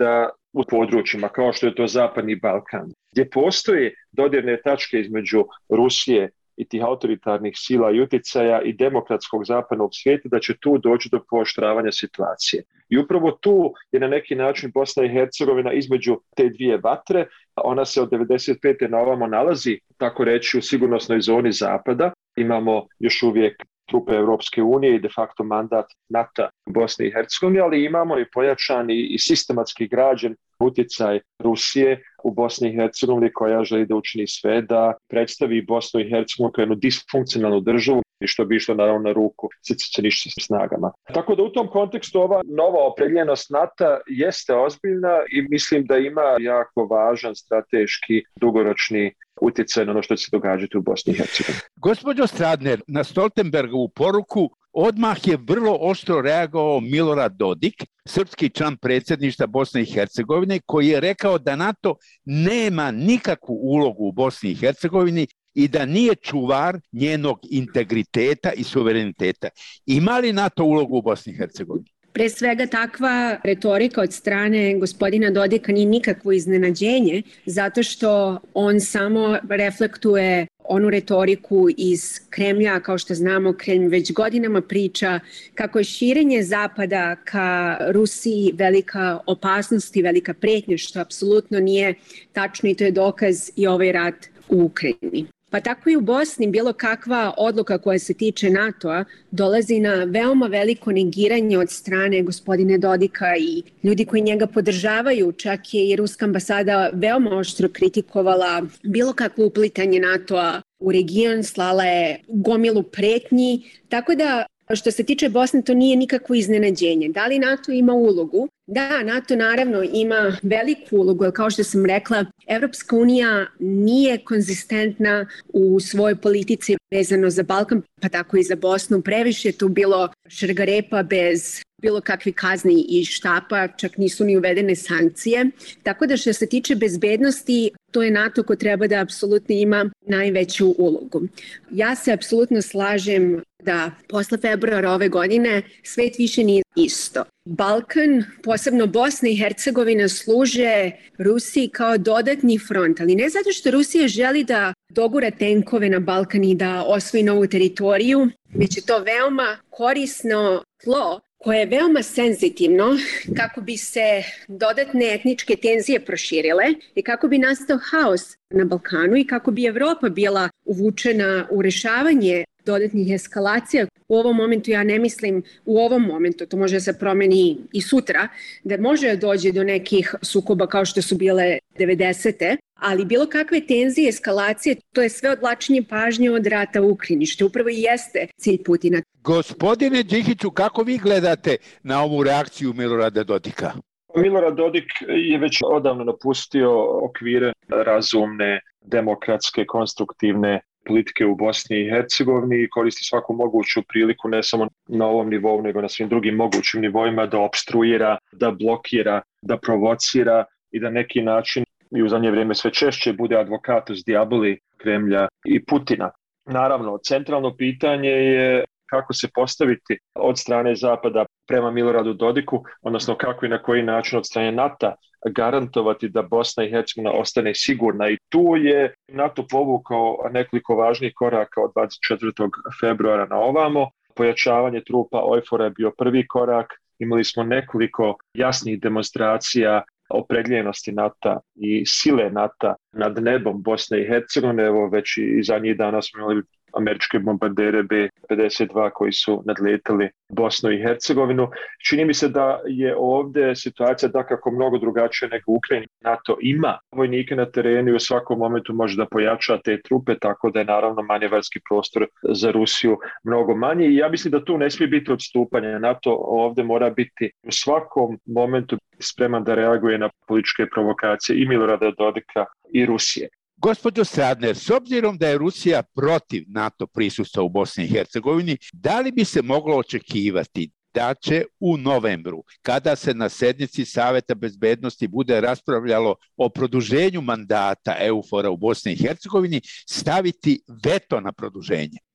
da u područjima kao što je to Zapadni Balkan, gdje postoje dodirne tačke između Rusije i tih autoritarnih sila i utjecaja i demokratskog zapadnog svijeta, da će tu doći do pooštravanja situacije. I upravo tu je na neki način Bosna i Hercegovina između te dvije vatre. Ona se od 95. na ovamo nalazi, tako reći, u sigurnosnoj zoni zapada. Imamo još uvijek trupe Europske unije i de facto mandat NATO u Bosni i Hercegovini, ali imamo i pojačani i sistematski građen utjecaj Rusije u Bosni i Hercegovini, koja želi da učini sve da predstavi Bosnu i Hercegovinu kao jednu disfunkcionalnu državu, i što bi išlo naravno na ruku secesionističkim snagama. Tako da u tom kontekstu ova nova opredjeljenost NATO jeste ozbiljna i mislim da ima jako važan strateški dugoročni utjecaj na ono što će se događati u Bosni i Hercegovini. Gospođo Stradner, na Stoltenbergovu poruku odmah je vrlo oštro reagovao Milorad Dodik, srpski član predsjedništva Bosne i Hercegovine, koji je rekao da NATO nema nikakvu ulogu u Bosni i Hercegovini i da nije čuvar njenog integriteta i suvereniteta. Ima li NATO ulogu u Bosni i Hercegovini? Pre svega takva retorika od strane gospodina Dodika nije nikakvo iznenađenje, zato što on samo reflektuje onu retoriku iz Kremlja. Kao što znamo, Kremlj već godinama priča kako je širenje Zapada ka Rusiji velika opasnost i velika prijetnja, što apsolutno nije tačno, i to je dokaz i ovaj rat u Ukrajini. Pa tako i u Bosni bilo kakva odluka koja se tiče NATO-a dolazi na veoma veliko negiranje od strane gospodine Dodika i ljudi koji njega podržavaju. Čak je i ruska ambasada veoma oštro kritikovala bilo kakvo uplitanje NATO-a u region, slala je gomilu pretnji, tako da što se tiče Bosne, to nije nikakvo iznenađenje. Da li NATO ima ulogu? Da, NATO naravno ima veliku ulogu, jer kao što sam rekla, Evropska unija nije konzistentna u svojoj politici vezano za Balkan, pa tako i za Bosnu. Previše je tu bilo šargarepa bez bilo kakvi kazni i štapa, čak nisu ni uvedene sankcije. Tako da što se tiče bezbednosti, to je NATO ko treba da apsolutno ima najveću ulogu. Ja se apsolutno slažem da posle februara ove godine svet više nije isto. Balkan, posebno Bosna i Hercegovina, služe Rusiji kao dodatni front, ali ne zato što Rusija želi da dogura tenkove na Balkan i da osvoji novu teritoriju, već je to veoma korisno tlo koje je veoma senzitivno kako bi se dodatne etničke tenzije proširile i kako bi nastao haos na Balkanu i kako bi Evropa bila uvučena u rešavanje dodatnih eskalacija. U ovom momentu, ja ne mislim u ovom momentu, to može da se promeni i sutra, da može doći do nekih sukoba kao što su bile 90. Ali bilo kakve tenzije, eskalacije, to je sve odvlačenje pažnje od rata u Ukrajini, što upravo i jeste cilj Putina. Gospodine Đikiću, kako vi gledate na ovu reakciju Milorada Dodika? Milorad Dodik je već odavno napustio okvire razumne, demokratske, konstruktivne politike u Bosni i Hercegovini i koristi svaku moguću priliku, ne samo na ovom nivou, nego na svim drugim mogućim nivoima, da opstruira, da blokira, da provocira i da neki način, i u zadnje vrijeme sve češće, bude advokatus diaboli Kremlja i Putina. Naravno, centralno pitanje je kako se postaviti od strane Zapada prema Miloradu Dodiku, odnosno kako i na koji način od strane NATO garantovati da Bosna i Hercegovina ostane sigurna. I tu je NATO povukao nekoliko važnih koraka od 24. februara na ovamo. Pojačavanje trupa OIFOR-a je bio prvi korak. Imali smo nekoliko jasnih demonstracija opredjeljenosti NATO i sile NATO nad nebom Bosne i Hercegovine. Evo već i zadnjih dana smo imali američke bombardere B-52 koji su nadletali Bosnu i Hercegovinu. Čini mi se da je ovdje situacija dakako mnogo drugačija nego u Ukrajini. NATO ima vojnike na terenu i u svakom momentu može da pojača te trupe, tako da je naravno manevarski prostor za Rusiju mnogo manji. I ja mislim da tu ne smije biti odstupanja. NATO ovdje mora biti u svakom momentu spreman da reaguje na političke provokacije i Milorada Dodika i Rusije. Gospođo Stradner, s obzirom da je Rusija protiv NATO prisustva u Bosni i Hercegovini, da li bi se moglo očekivati da će u novembru, kada se na sednici Saveta bezbednosti bude raspravljalo o produženju mandata EUFOR-a u Bosni i Hercegovini, staviti veto na produženje?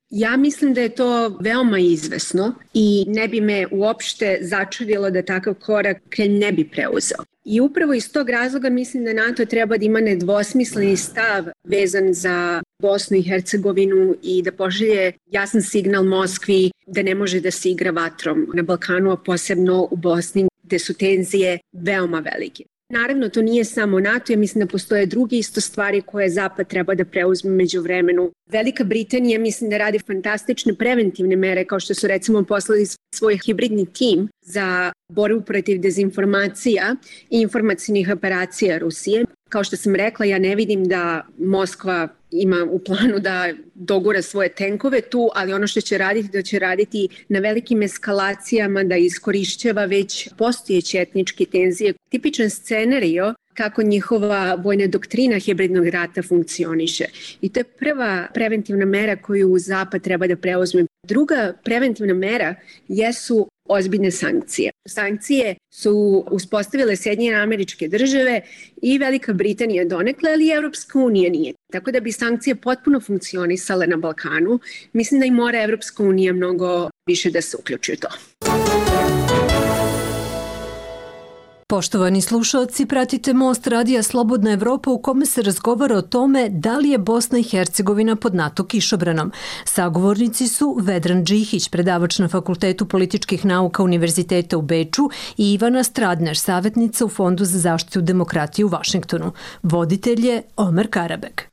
Ja mislim da je to veoma izvesno i ne bi me uopšte začudilo da takav korak Kremlj ne bi preuzeo. I upravo iz tog razloga mislim da NATO treba da ima nedvosmisleni stav vezan za Bosnu i Hercegovinu i da pošalje jasan signal Moskvi da ne može da se igra vatrom na Balkanu, a posebno u Bosni gde su tenzije veoma velike. Naravno, to nije samo NATO, ja mislim da postoje druge isto stvari koje Zapad treba da preuzme među vremenu. Velika Britanija mislim da radi fantastične preventivne mere, kao što su recimo poslali svoj hibridni tim za borbu protiv dezinformacija i informacijnih operacija Rusije. Kao što sam rekla, ja ne vidim da Moskva ima u planu da dogura svoje tenkove tu, ali ono što će raditi, da će raditi na velikim eskalacijama, da iskorišćava već postojeće etničke tenzije. Tipičan scenario kako njihova vojna doktrina hibridnog rata funkcioniše. I to je prva preventivna mera koju Zapad treba da preuzme. Druga preventivna mera jesu ozbiljne sankcije. Sankcije su uspostavile Sjedinjene Američke Države i Velika Britanija donekle, ali i Evropska unija nije. Tako da bi sankcije potpuno funkcionisale na Balkanu, mislim da i mora Evropska unija mnogo više da se uključi u to. Poštovani slušalci, pratite Most radija Slobodna Evropa u kome se razgovara o tome da li je Bosna i Hercegovina pod NATO kišobranom. Sagovornici su Vedran Džihić, predavač na Fakultetu političkih nauka Univerziteta u Beču i Ivana Stradner, savjetnica u Fondu za zaštitu demokratije u Vašingtonu. Voditelj je Omer Karabek.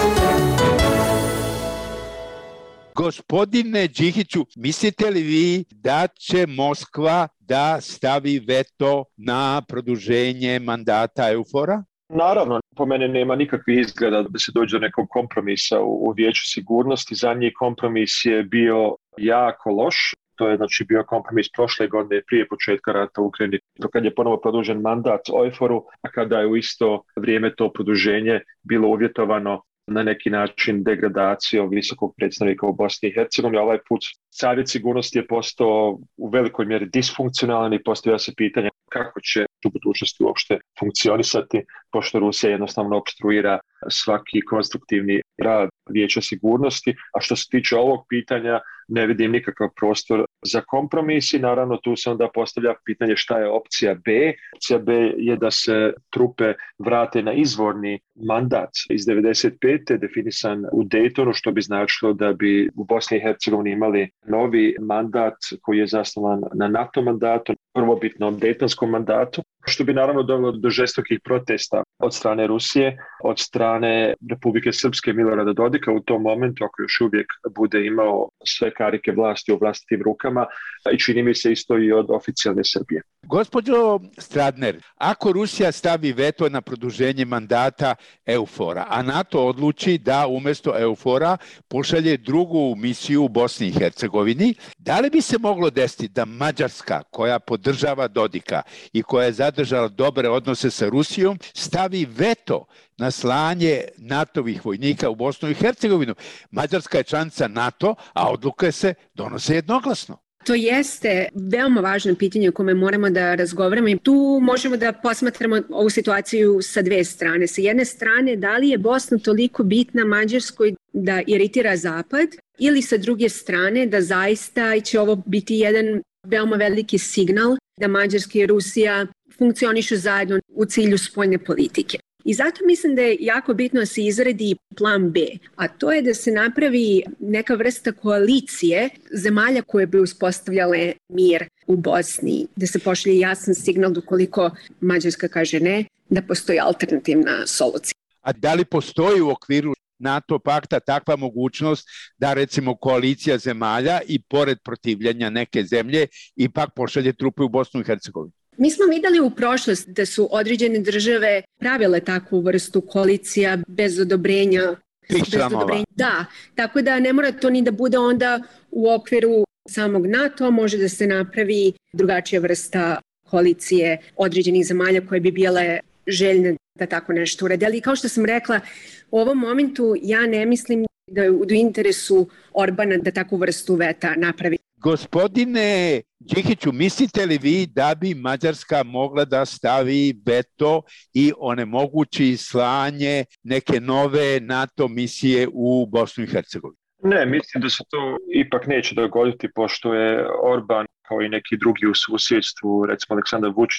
Gospodine Džihiću, mislite li vi da će Moskva da stavi veto na produženje mandata EUFOR-a? Naravno, po mene nema nikakvih izgleda da se dođe do nekog kompromisa u Vijeću sigurnosti. Zadnji kompromis je bio jako loš. To je znači bio kompromis prošle godine prije početka rata u Ukrajini, kad je ponovo produžen mandat EUFOR-u, a kada je u isto vrijeme to produženje bilo uvjetovano na neki način degradacijom visokog predstavnika u Bosni i Hercegovini. Ovaj put Savjet sigurnosti je postao u velikoj mjeri disfunkcionalan i postavlja se pitanje kako će u budućnosti uopšte funkcionisati, pošto Rusija jednostavno opstruira svaki konstruktivni rad Vijeća sigurnosti. A što se tiče ovog pitanja, ne vidim nikakav prostor za kompromis i naravno tu se onda postavlja pitanje šta je opcija B. Opcija B je da se trupe vrate na izvorni mandat iz 95. definisan u Daytonu, što bi značilo da bi u Bosni i Hercegovini imali novi mandat koji je zasnovan na NATO mandatu, prvobitnom Daytonskom mandatu, što bi naravno dovelo do žestokih protesta od strane Rusije, od strane Republike Srpske Milorada Dodika u tom momentu, ako još uvijek bude imao sve karike vlasti u vlastitim rukama, i čini mi se isto i od oficijalne Srbije. Gospođo Stradner, ako Rusija stavi veto na produženje mandata EUFOR-a, a NATO odluči da umjesto EUFOR-a pošalje drugu misiju u Bosni i Hercegovini, da li bi se moglo desiti da Mađarska, koja podržava Dodika i koja je zadržala dobre odnose sa Rusijom, stavi veto na slanje NATO-vih vojnika u Bosnu i Hercegovinu? Mađarska je članica NATO, a odluke se donose jednoglasno. To jeste veoma važno pitanje o kome moramo da razgovaramo i tu možemo da posmatramo ovu situaciju sa dve strane. Sa jedne strane, da li je Bosna toliko bitna Mađarskoj da iritira Zapad, ili sa druge strane da zaista će ovo biti jedan veoma veliki signal da Mađarska i Rusija funkcionišu zajedno u cilju spoljne politike. I zato mislim da je jako bitno da se izradi plan B, a to je da se napravi neka vrsta koalicije zemalja koje bi uspostavljale mir u Bosni, da se pošalje jasan signal ukoliko Mađarska kaže ne, da postoji alternativna solucija. A da li postoji u okviru NATO pakta takva mogućnost da recimo koalicija zemalja i pored protivljenja neke zemlje ipak pošalje trupe u Bosnu i Hercegovinu? Mi smo vidjeli u prošlosti da su određene države pravile takvu vrstu koalicija bez odobrenja. Da, tako da ne mora to ni da bude onda u okviru samog NATO, može da se napravi drugačija vrsta koalicije određenih zemalja koje bi bile željne da tako nešto urede. Ali kao što sam rekla, u ovom momentu ja ne mislim da je u interesu Orbana da takvu vrstu veta napravi. Gospodine Džihiću, mislite li vi da bi Mađarska mogla da stavi veto i onemogući slanje neke nove NATO misije u Bosnu i Hercegovinu? Ne, mislim da se to ipak neće dogoditi, pošto je Orban kao i neki drugi u susjedstvu, recimo Aleksandar Vučić,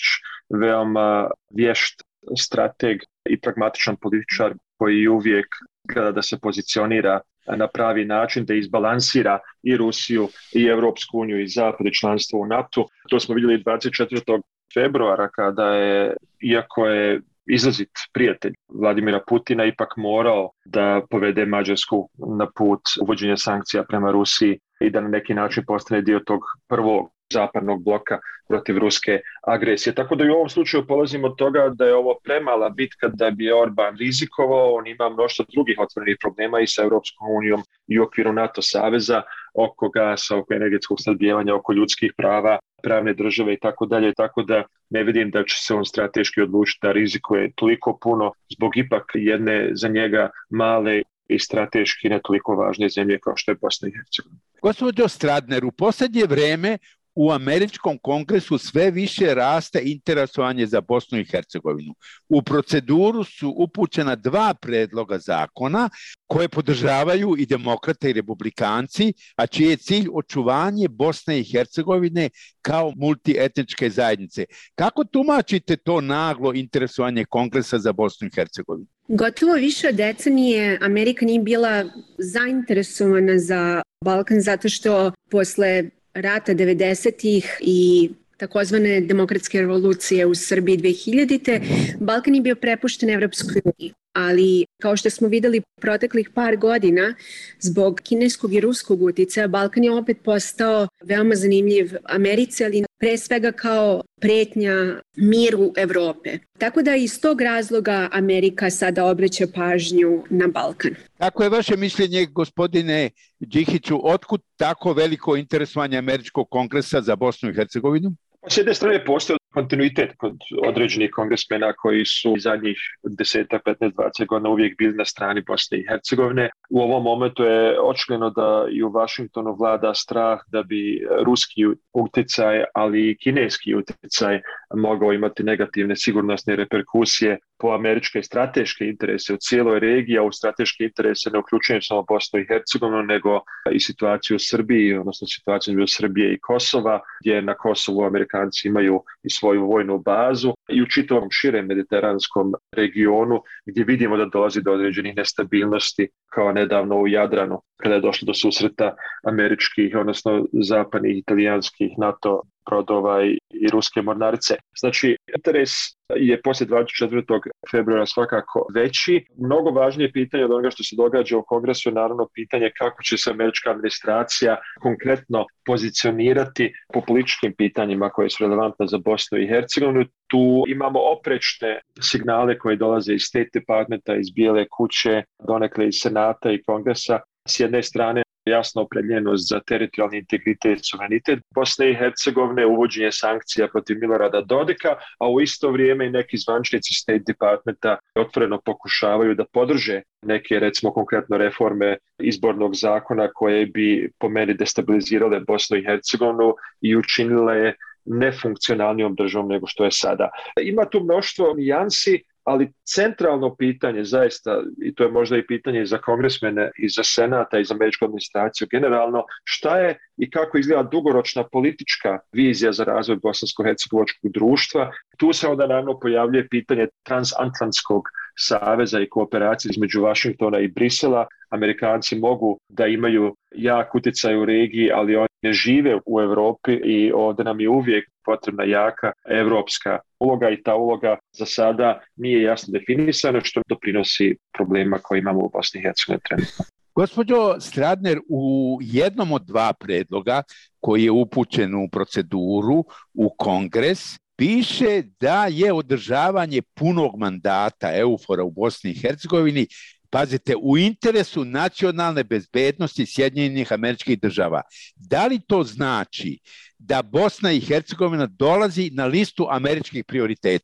veoma vješt strateg i pragmatičan političar koji uvijek gleda da se pozicionira na pravi način, da izbalansira i Rusiju i Europsku uniju i Zapad i članstvo u NATO. To smo vidjeli 24. februara kada je, iako je izrazit prijatelj Vladimira Putina, ipak morao da povede Mađarsku na put uvođenja sankcija prema Rusiji i da na neki način postane dio tog prvog zapadnog bloka protiv ruske agresije. Tako da i u ovom slučaju polazimo od toga da je ovo premala bitka da bi Orban rizikovao. On ima mnoštvo drugih otvorenih problema i sa Europskom unijom i u okviru NATO saveza, oko gasa, oko energetskog snabdijevanja, oko ljudskih prava, pravne države i tako dalje. Tako da ne vidim da će se on strateški odlučiti da rizikuje toliko puno zbog ipak jedne za njega male i strateški ne toliko važne zemlje kao što je Bosna i Hercegovina. Gospođo Stradner, u posljednje vrijeme u američkom kongresu sve više raste interesovanje za Bosnu i Hercegovinu. U proceduru su upućena 2 predloga zakona koje podržavaju i demokrate i republikanci, a čiji je cilj očuvanje Bosne i Hercegovine kao multietničke zajednice. Kako tumačite to naglo interesovanje kongresa za Bosnu i Hercegovinu? Gotovo više od decenije Amerika nije bila zainteresovana za Balkan zato što posle rata 90-ih i takozvane demokratske revolucije u Srbiji 2000-te, Balkan je bio prepušten Evropskoj uniji. Ali kao što smo vidjeli proteklih par godina, zbog kineskog i ruskog utjecaja, Balkan je opet postao veoma zanimljiv Americi, ali pre svega kao pretnja miru Evrope. Tako da iz tog razloga Amerika sada obraća pažnju na Balkan. Kako je vaše mišljenje, gospodine Đihiću, otkud tako veliko interesovanje američkog kongresa za Bosnu i Hercegovinu? S jedne strane postoji kontinuitet kod određenih kongresmena koji su zadnjih 10, 15, 20 godina uvijek bili na strani Bosne i Hercegovine. U ovom momentu je očigledno da i u Vašingtonu vlada strah da bi ruski utjecaj, ali i kineski utjecaj mogao imati negativne sigurnosne reperkusije po američke strateške interese u cijeloj regiji, a u strateške interese ne uključujem samo Bosnu i Hercegovinu, nego i situaciju u Srbiji, odnosno situaciju između Srbije i Kosova, gdje na Kosovu Amerikanci imaju i svoju vojnu bazu i u čitavom širem mediteranskom regionu gdje vidimo da dolazi do određenih nestabilnosti kao nedavno u Jadranu kada je došlo do susreta američkih, odnosno zapadnih, italijanskih NATO brodova i ruske mornarice. Znači, interes je poslije 24. februara svakako veći. Mnogo važnije pitanje od onoga što se događa u kongresu je naravno pitanje kako će se američka administracija konkretno pozicionirati po političkim pitanjima koje su relevantne za Bosnu i Hercegovinu. Tu imamo oprečne signale koje dolaze iz State Departmenta, iz Bijele kuće, donekle iz Senata i Kongresa. S jedne strane jasna opredijeljenost za teritorijalni integritet i suverenitet Bosne i Hercegovine, uvođenje sankcija protiv Milorada Dodika, a u isto vrijeme i neki zvančnici State Departmenta otvoreno pokušavaju da podrže neke, recimo konkretno reforme izbornog zakona koje bi po meni destabilizirale Bosnu i Hercegovinu i učinile nefunkcionalnijom državom nego što je sada. Ima tu mnoštvo nijansi, ali centralno pitanje zaista, i to je možda i pitanje za kongresmene i za Senata i za američku administraciju generalno, šta je i kako izgleda dugoročna politička vizija za razvoj bosansko-hercegovačkog društva. Tu se onda naravno pojavljuje pitanje transatlantskog saveza i kooperacije između Vašingtona i Brisela. Amerikanci mogu da imaju jak utjecaj u regiji, ali oni ne žive u Europi i ovdje nam je uvijek potrebna jaka evropska uloga i ta uloga za sada nije jasno definisana, što doprinosi problema koje imamo u Bosni i Hercegovini trenutno. Gospođo Stradner, u jednom od 2 predloga koji je upućen u proceduru u Kongres piše da je održavanje punog mandata EUFOR-a u Bosni i Hercegovini, pazite, u interesu nacionalne bezbednosti Sjedinjenih Američkih Država. Da li to znači da Bosna i Hercegovina dolazi na listu američkih prioriteta?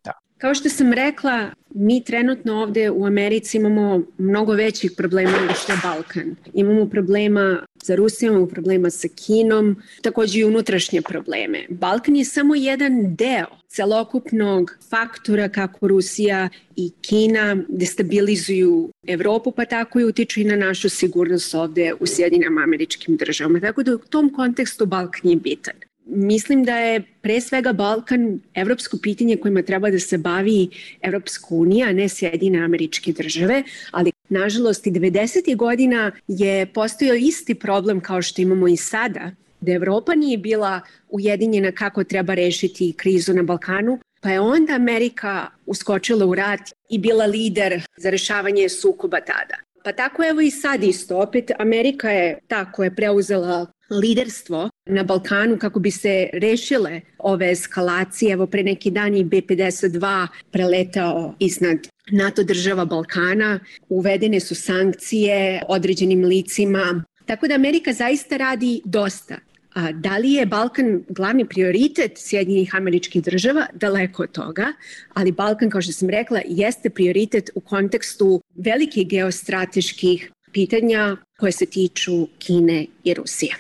Kao što sam rekla, mi trenutno ovdje u Americi imamo mnogo većih problema nego što je Balkan. Imamo problema sa Rusijom, imamo problema sa Kinom, također i unutrašnje probleme. Balkan je samo jedan deo celokupnog faktora kako Rusija i Kina destabilizuju Evropu, pa tako i utiču i na našu sigurnost ovdje u Sjedinjenim Američkim Državama. Tako da u tom kontekstu Balkan je bitan. Mislim da je pre svega Balkan evropsko pitanje kojima treba da se bavi Evropska unija, a ne Sjedinjene Američke Države, ali nažalost i 90. godina je postojao isti problem kao što imamo i sada, da Evropa nije bila ujedinjena kako treba rešiti krizu na Balkanu, pa je onda Amerika uskočila u rat i bila lider za rešavanje sukoba tada. Pa tako evo i sad isto, opet Amerika je ta koja je preuzela liderstvo na Balkanu kako bi se rešile ove eskalacije. Evo pre neki dan i B-52 preletao iznad NATO država Balkana, uvedene su sankcije određenim licima. Tako da Amerika zaista radi dosta. A da li je Balkan glavni prioritet Sjedinjenih Američkih Država? Daleko od toga, ali Balkan, kao što sam rekla, jeste prioritet u kontekstu velikih geostrateških pitanja koje se tiču Kine i Rusije.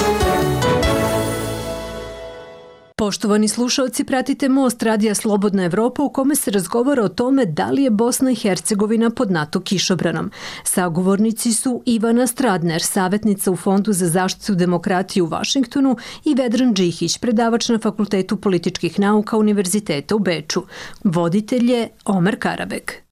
Poštovani slušalci, pratite Most Radija Slobodna Evropa u kome se razgovara o tome da li je Bosna i Hercegovina pod NATO kišobranom. Sagovornici su Ivana Stradner, savjetnica u Fondu za zaštitu demokratije u Vašingtonu, i Vedran Džihić, predavač na Fakultetu političkih nauka Univerziteta u Beču. Voditelj je Omer Karabek.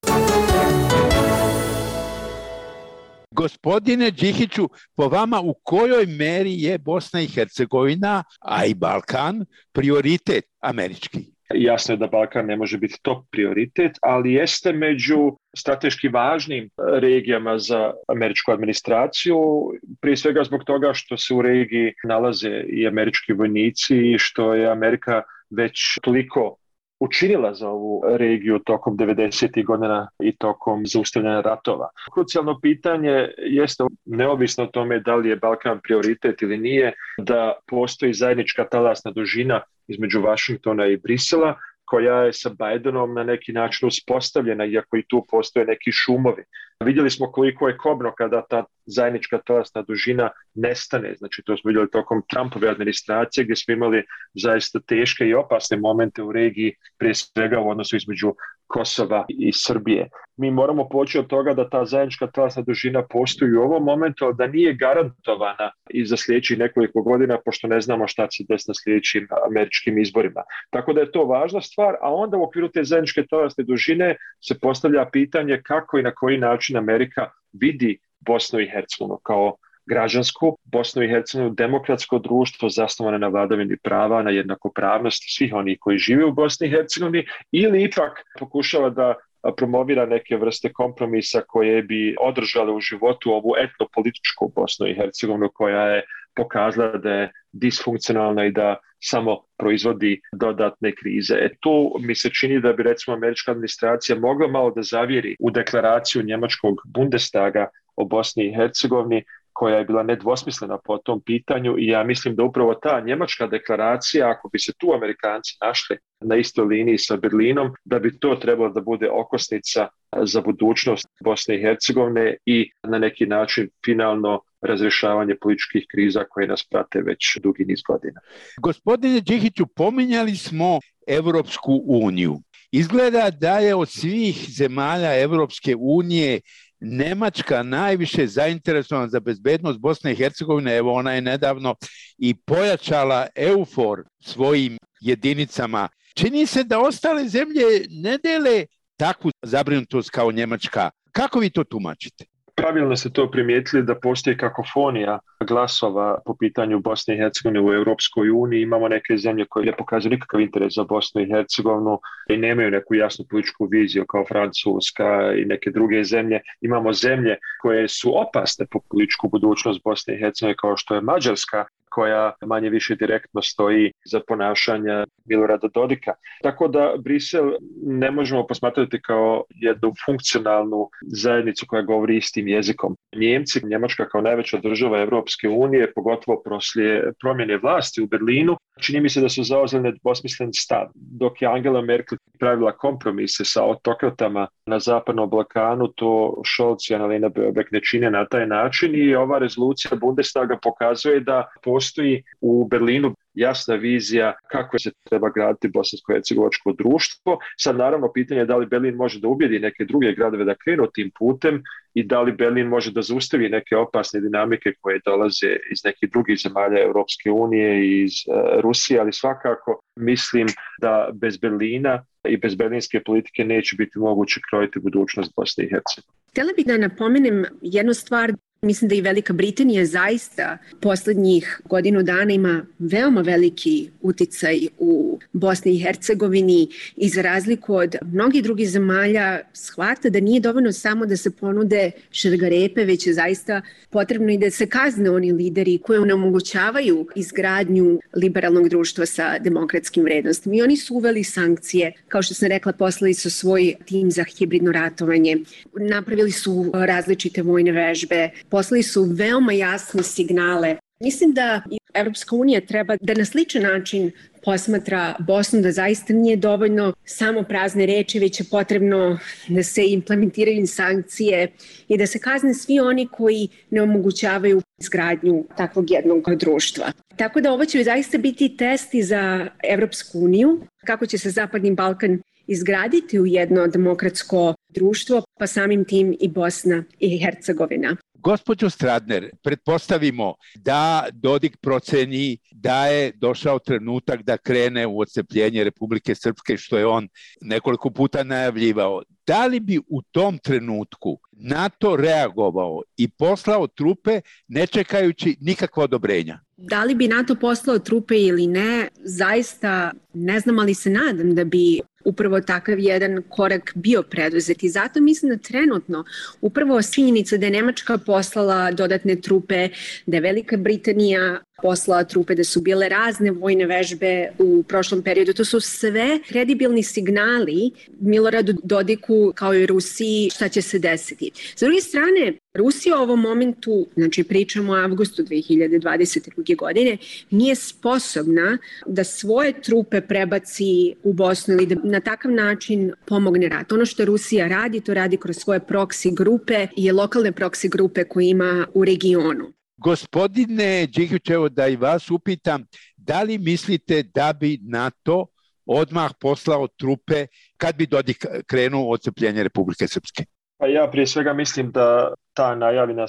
Gospodine Džihiću, po vama u kojoj meri je Bosna i Hercegovina, a i Balkan, prioritet američki? Jasno je da Balkan ne može biti top prioritet, ali jeste među strateški važnim regijama za američku administraciju, prije svega zbog toga što se u regiji nalaze i američki vojnici i što je Amerika već toliko učinila za ovu regiju tokom 90. godina i tokom zaustavljanja ratova. Krucijalno pitanje jeste, neovisno o tome da li je Balkan prioritet ili nije, da postoji zajednička talasna dužina između Vašingtona i Brisela, koja je sa Bidenom na neki način uspostavljena, iako i tu postoje neki šumovi. Vidjeli smo koliko je kobno kada ta zajednička talasna dužina nestane. Znači, to smo vidjeli tokom Trumpove administracije, gdje smo imali zaista teške i opasne momente u regiji, prije svega u odnosu između Kosova i Srbije. Mi moramo poći od toga da ta zajednička talasna dužina postoji u ovom momentu, ali da nije garantovana i za sljedećih nekoliko godina, pošto ne znamo šta će desiti na sljedećim američkim izborima. Tako da je to važna stvar, a onda u okviru te zajedničke talasne dužine se postavlja pitanje kako i na koji način Amerika vidi Bosnu i Hercegovinu kao građansku, Bosnu i Hercegovinu demokratsko društvo zasnovano na vladavini prava, na jednakopravnosti svih onih koji žive u Bosni i Hercegovini, ili ipak pokušava da promovira neke vrste kompromisa koje bi održale u životu ovu etnopolitičku Bosnu i Hercegovinu, koja je pokazala da je disfunkcionalna i da samo proizvodi dodatne krize. Tu mi se čini da bi recimo američka administracija mogla malo da zavjeri u deklaraciju njemačkog Bundestaga o Bosni i Hercegovini, koja je bila nedvosmislena po tom pitanju, i ja mislim da upravo ta njemačka deklaracija, ako bi se tu Amerikanci našli na istoj liniji sa Berlinom, da bi to trebalo da bude okosnica za budućnost Bosne i Hercegovine i na neki način finalno razrješavanje političkih kriza koje nas prate već dugi niz godina. Gospodine Džihiću, pominjali smo Evropsku uniju. Izgleda da je od svih zemalja Evropske unije Nemačka najviše zainteresovana za bezbednost Bosne i Hercegovine. Evo, ona je nedavno i pojačala EUFOR svojim jedinicama. Čini se da ostale zemlje ne dele takvu zabrinutost kao Njemačka. Kako vi to tumačite? Pravilno ste to primijetili da postoji kakofonija glasova po pitanju Bosne i Hercegovine u Europskoj uniji. Imamo neke zemlje koje ne pokazuju nikakav interes za Bosnu i Hercegovinu i nemaju neku jasnu političku viziju kao Francuska i neke druge zemlje. Imamo zemlje koje su opasne po političku budućnost Bosne i Hercegovine, kao što je Mađarska, koja manje više direktno stoji za ponašanja Milorada Dodika. Tako da Brisel ne možemo posmatrati kao jednu funkcionalnu zajednicu koja govori istim jezikom. Njemci, Njemačka kao najveća država Evropske unije, pogotovo poslije promjene vlasti u Berlinu, čini mi se da su zauzeli nedvosmislen stav. Dok je Angela Merkel pravila kompromise sa autokratama na Zapadnom Balkanu, to Scholz i Annalena Baerbock ne čine na taj način i ova rezolucija Bundestaga pokazuje da postoji u Berlinu jasna vizija kako se treba graditi bosansko-hercegovačko društvo. Sad naravno pitanje je da li Berlin može da ubijedi neke druge gradove da krenu tim putem i da li Berlin može da zaustavi neke opasne dinamike koje dolaze iz nekih drugih zemalja Europske unije i iz Rusije, ali svakako mislim da bez Berlina i bez berlinske politike neće biti moguće krojiti budućnost Bosne i Hercegovine. Htjela bih da napomenem jednu stvar. Mislim da i Velika Britanija zaista posljednjih godinu dana ima veoma veliki uticaj u Bosni i Hercegovini i za razliku od mnogih drugih zemalja shvata da nije dovoljno samo da se ponude šargarepe, već je zaista potrebno i da se kazne oni lideri koji onemogućavaju izgradnju liberalnog društva sa demokratskim vrednostima. I oni su uveli sankcije, kao što sam rekla, poslali su svoj tim za hibridno ratovanje, napravili su različite vojne vežbe, poslali su veoma jasne signale. Mislim da Evropska unija treba da na sličan način posmatra Bosnu, da zaista nije dovoljno samo prazne reči, već je potrebno da se implementiraju sankcije i da se kazne svi oni koji ne omogućavaju izgradnju takvog jednog društva. Tako da ovo će zaista biti testi za Evropsku uniju, kako će se Zapadni Balkan izgraditi u jedno demokratsko društvo, pa samim tim i Bosna i Hercegovina. Gospođo Stradner, pretpostavimo da Dodik proceni da je došao trenutak da krene u odcepljenje Republike Srpske, što je on nekoliko puta najavljivao. Da li bi u tom trenutku NATO reagovao i poslao trupe ne čekajući nikakva odobrenja? Da li bi NATO poslao trupe ili ne, zaista ne znam, ali se nadam da bi upravo takav jedan korak bio preduzet. I zato mislim da trenutno upravo činjenica da je Nemačka poslala dodatne trupe, da je Velika Britanija poslala trupe, da su bile razne vojne vežbe u prošlom periodu. To su sve kredibilni signali Miloradu Dodiku kao i Rusiji šta će se desiti. S druge strane, Rusija u ovom momentu, znači pričamo o avgustu 2022. godine, nije sposobna da svoje trupe prebaci u Bosnu ili da na takav način pomogne rat. Ono što Rusija radi, to radi kroz svoje proksi grupe i lokalne proksi grupe koje ima u regionu. Gospodine Đikić, evo da i vas upitam, da li mislite da bi NATO odmah poslao trupe kad bi Dodik krenuo u odcepljenje Republike Srpske? Pa ja prije svega mislim da ta najavljena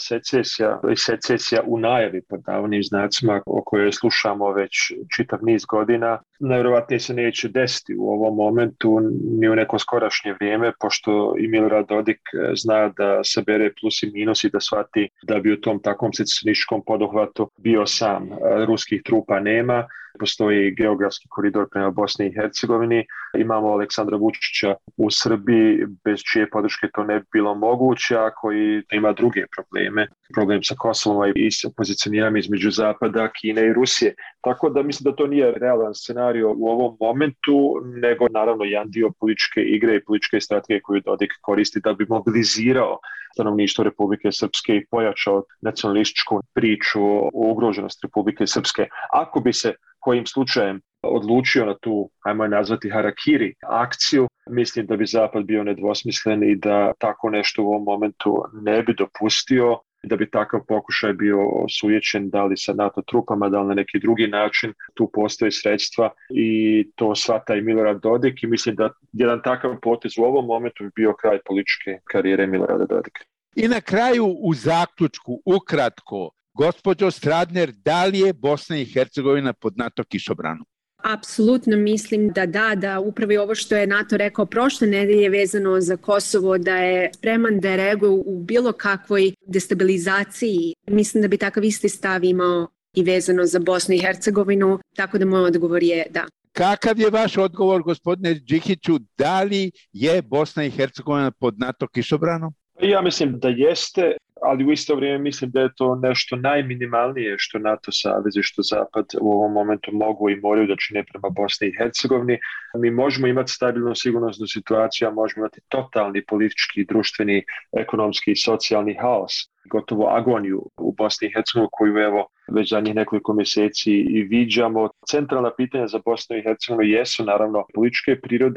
secesija u najavi pod navodnim znacima o kojoj slušamo već čitav niz godina, najvjerovatnije se neće desiti u ovom momentu ni u neko skorašnje vrijeme, pošto i Milorad Dodik zna da sabere plus i minus i da shvati da bi u tom takvom secesionističkom poduhvatu bio sam. Ruskih trupa nema, postoji geografski koridor prema Bosni i Hercegovini, imamo Aleksandra Vučića u Srbiji, bez čije podrške to ne bi bilo moguće, a koji ima druge probleme, problem sa Kosovom i sa pozicioniranjem između Zapada, Kine i Rusije. Tako da mislim da to nije realan scenario u ovom momentu, nego naravno jedan dio političke igre i političke strategije koju Dodik koristi da bi mobilizirao stanovništvo Republike Srpske i pojačao nacionalističku priču o ugroženosti Republike Srpske. Ako bi se kojim slučajem odlučio na tu, ajmo je nazvati harakiri akciju, mislim da bi Zapad bio nedvosmislen i da tako nešto u ovom momentu ne bi dopustio, da bi takav pokušaj bio osujećen da li sa NATO trupama, da li na neki drugi način. Tu postoje sredstva i to shvata i Milorad Dodik i mislim da jedan takav potez u ovom momentu bi bio kraj političke karijere Milorada Dodika. I na kraju u zaključku, ukratko, gospođo Stradner, da li je Bosna i Hercegovina pod NATO kišobranom? Apsolutno mislim da upravo je ovo što je NATO rekao prošle nedelje vezano za Kosovo, da je spreman da reaguje u bilo kakvoj destabilizaciji. Mislim da bi takav isti stav imao i vezano za Bosnu i Hercegovinu, tako da moj odgovor je da. Kakav je vaš odgovor, gospodine Đikiću, da li je Bosna i Hercegovina pod NATO kišobranom? Ja mislim da jeste, ali u isto vrijeme mislim da je to nešto najminimalnije što NATO savez i što Zapad u ovom momentu mogu i moraju da čine prema Bosni i Hercegovini. Mi možemo imati stabilnu sigurnosnu situaciju, a možemo imati totalni politički, društveni, ekonomski i socijalni haos, gotovo agoniju u Bosni i Hercegovini koju evo već zadnjih nekoliko mjeseci i viđamo. Centralna pitanja za Bosnu i Hercegovinu jesu naravno političke prirode,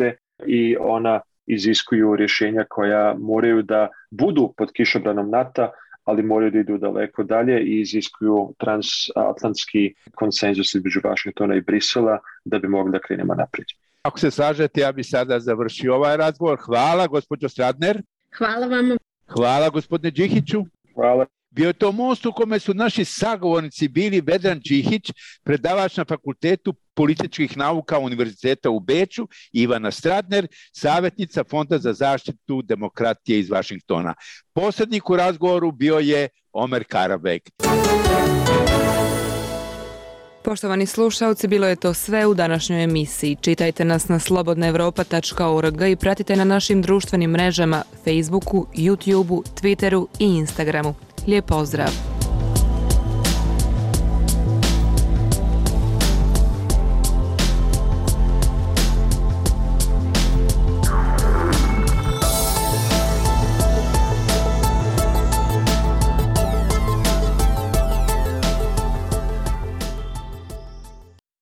i ona iziskuju rješenja koja moraju da budu pod kišobranom NATO, ali moraju da idu daleko dalje i iziskuju transatlantski konsenzus između Vašingtona i Brisela da bi mogli da krenemo naprijed. Ako se slažete, ja bi sada završio ovaj razgovor. Hvala, gospođo Stradner. Hvala vam. Hvala, gospodine Đihiću. Hvala. Bio je to most u kome su naši sagovornici bili Vedran Đihić, predavač na Fakultetu političkih nauka Univerziteta u Beču, i Ivana Stradner, savjetnica Fonda za zaštitu demokratije iz Vašingtona. Posrednik u razgovoru bio je Omer Karabek. Poštovani slušalci, bilo je to sve u današnjoj emisiji. Čitajte nas na slobodnaevropa.org i pratite na našim društvenim mrežama Facebooku, YouTubeu, Twitteru i Instagramu. Lijep pozdrav!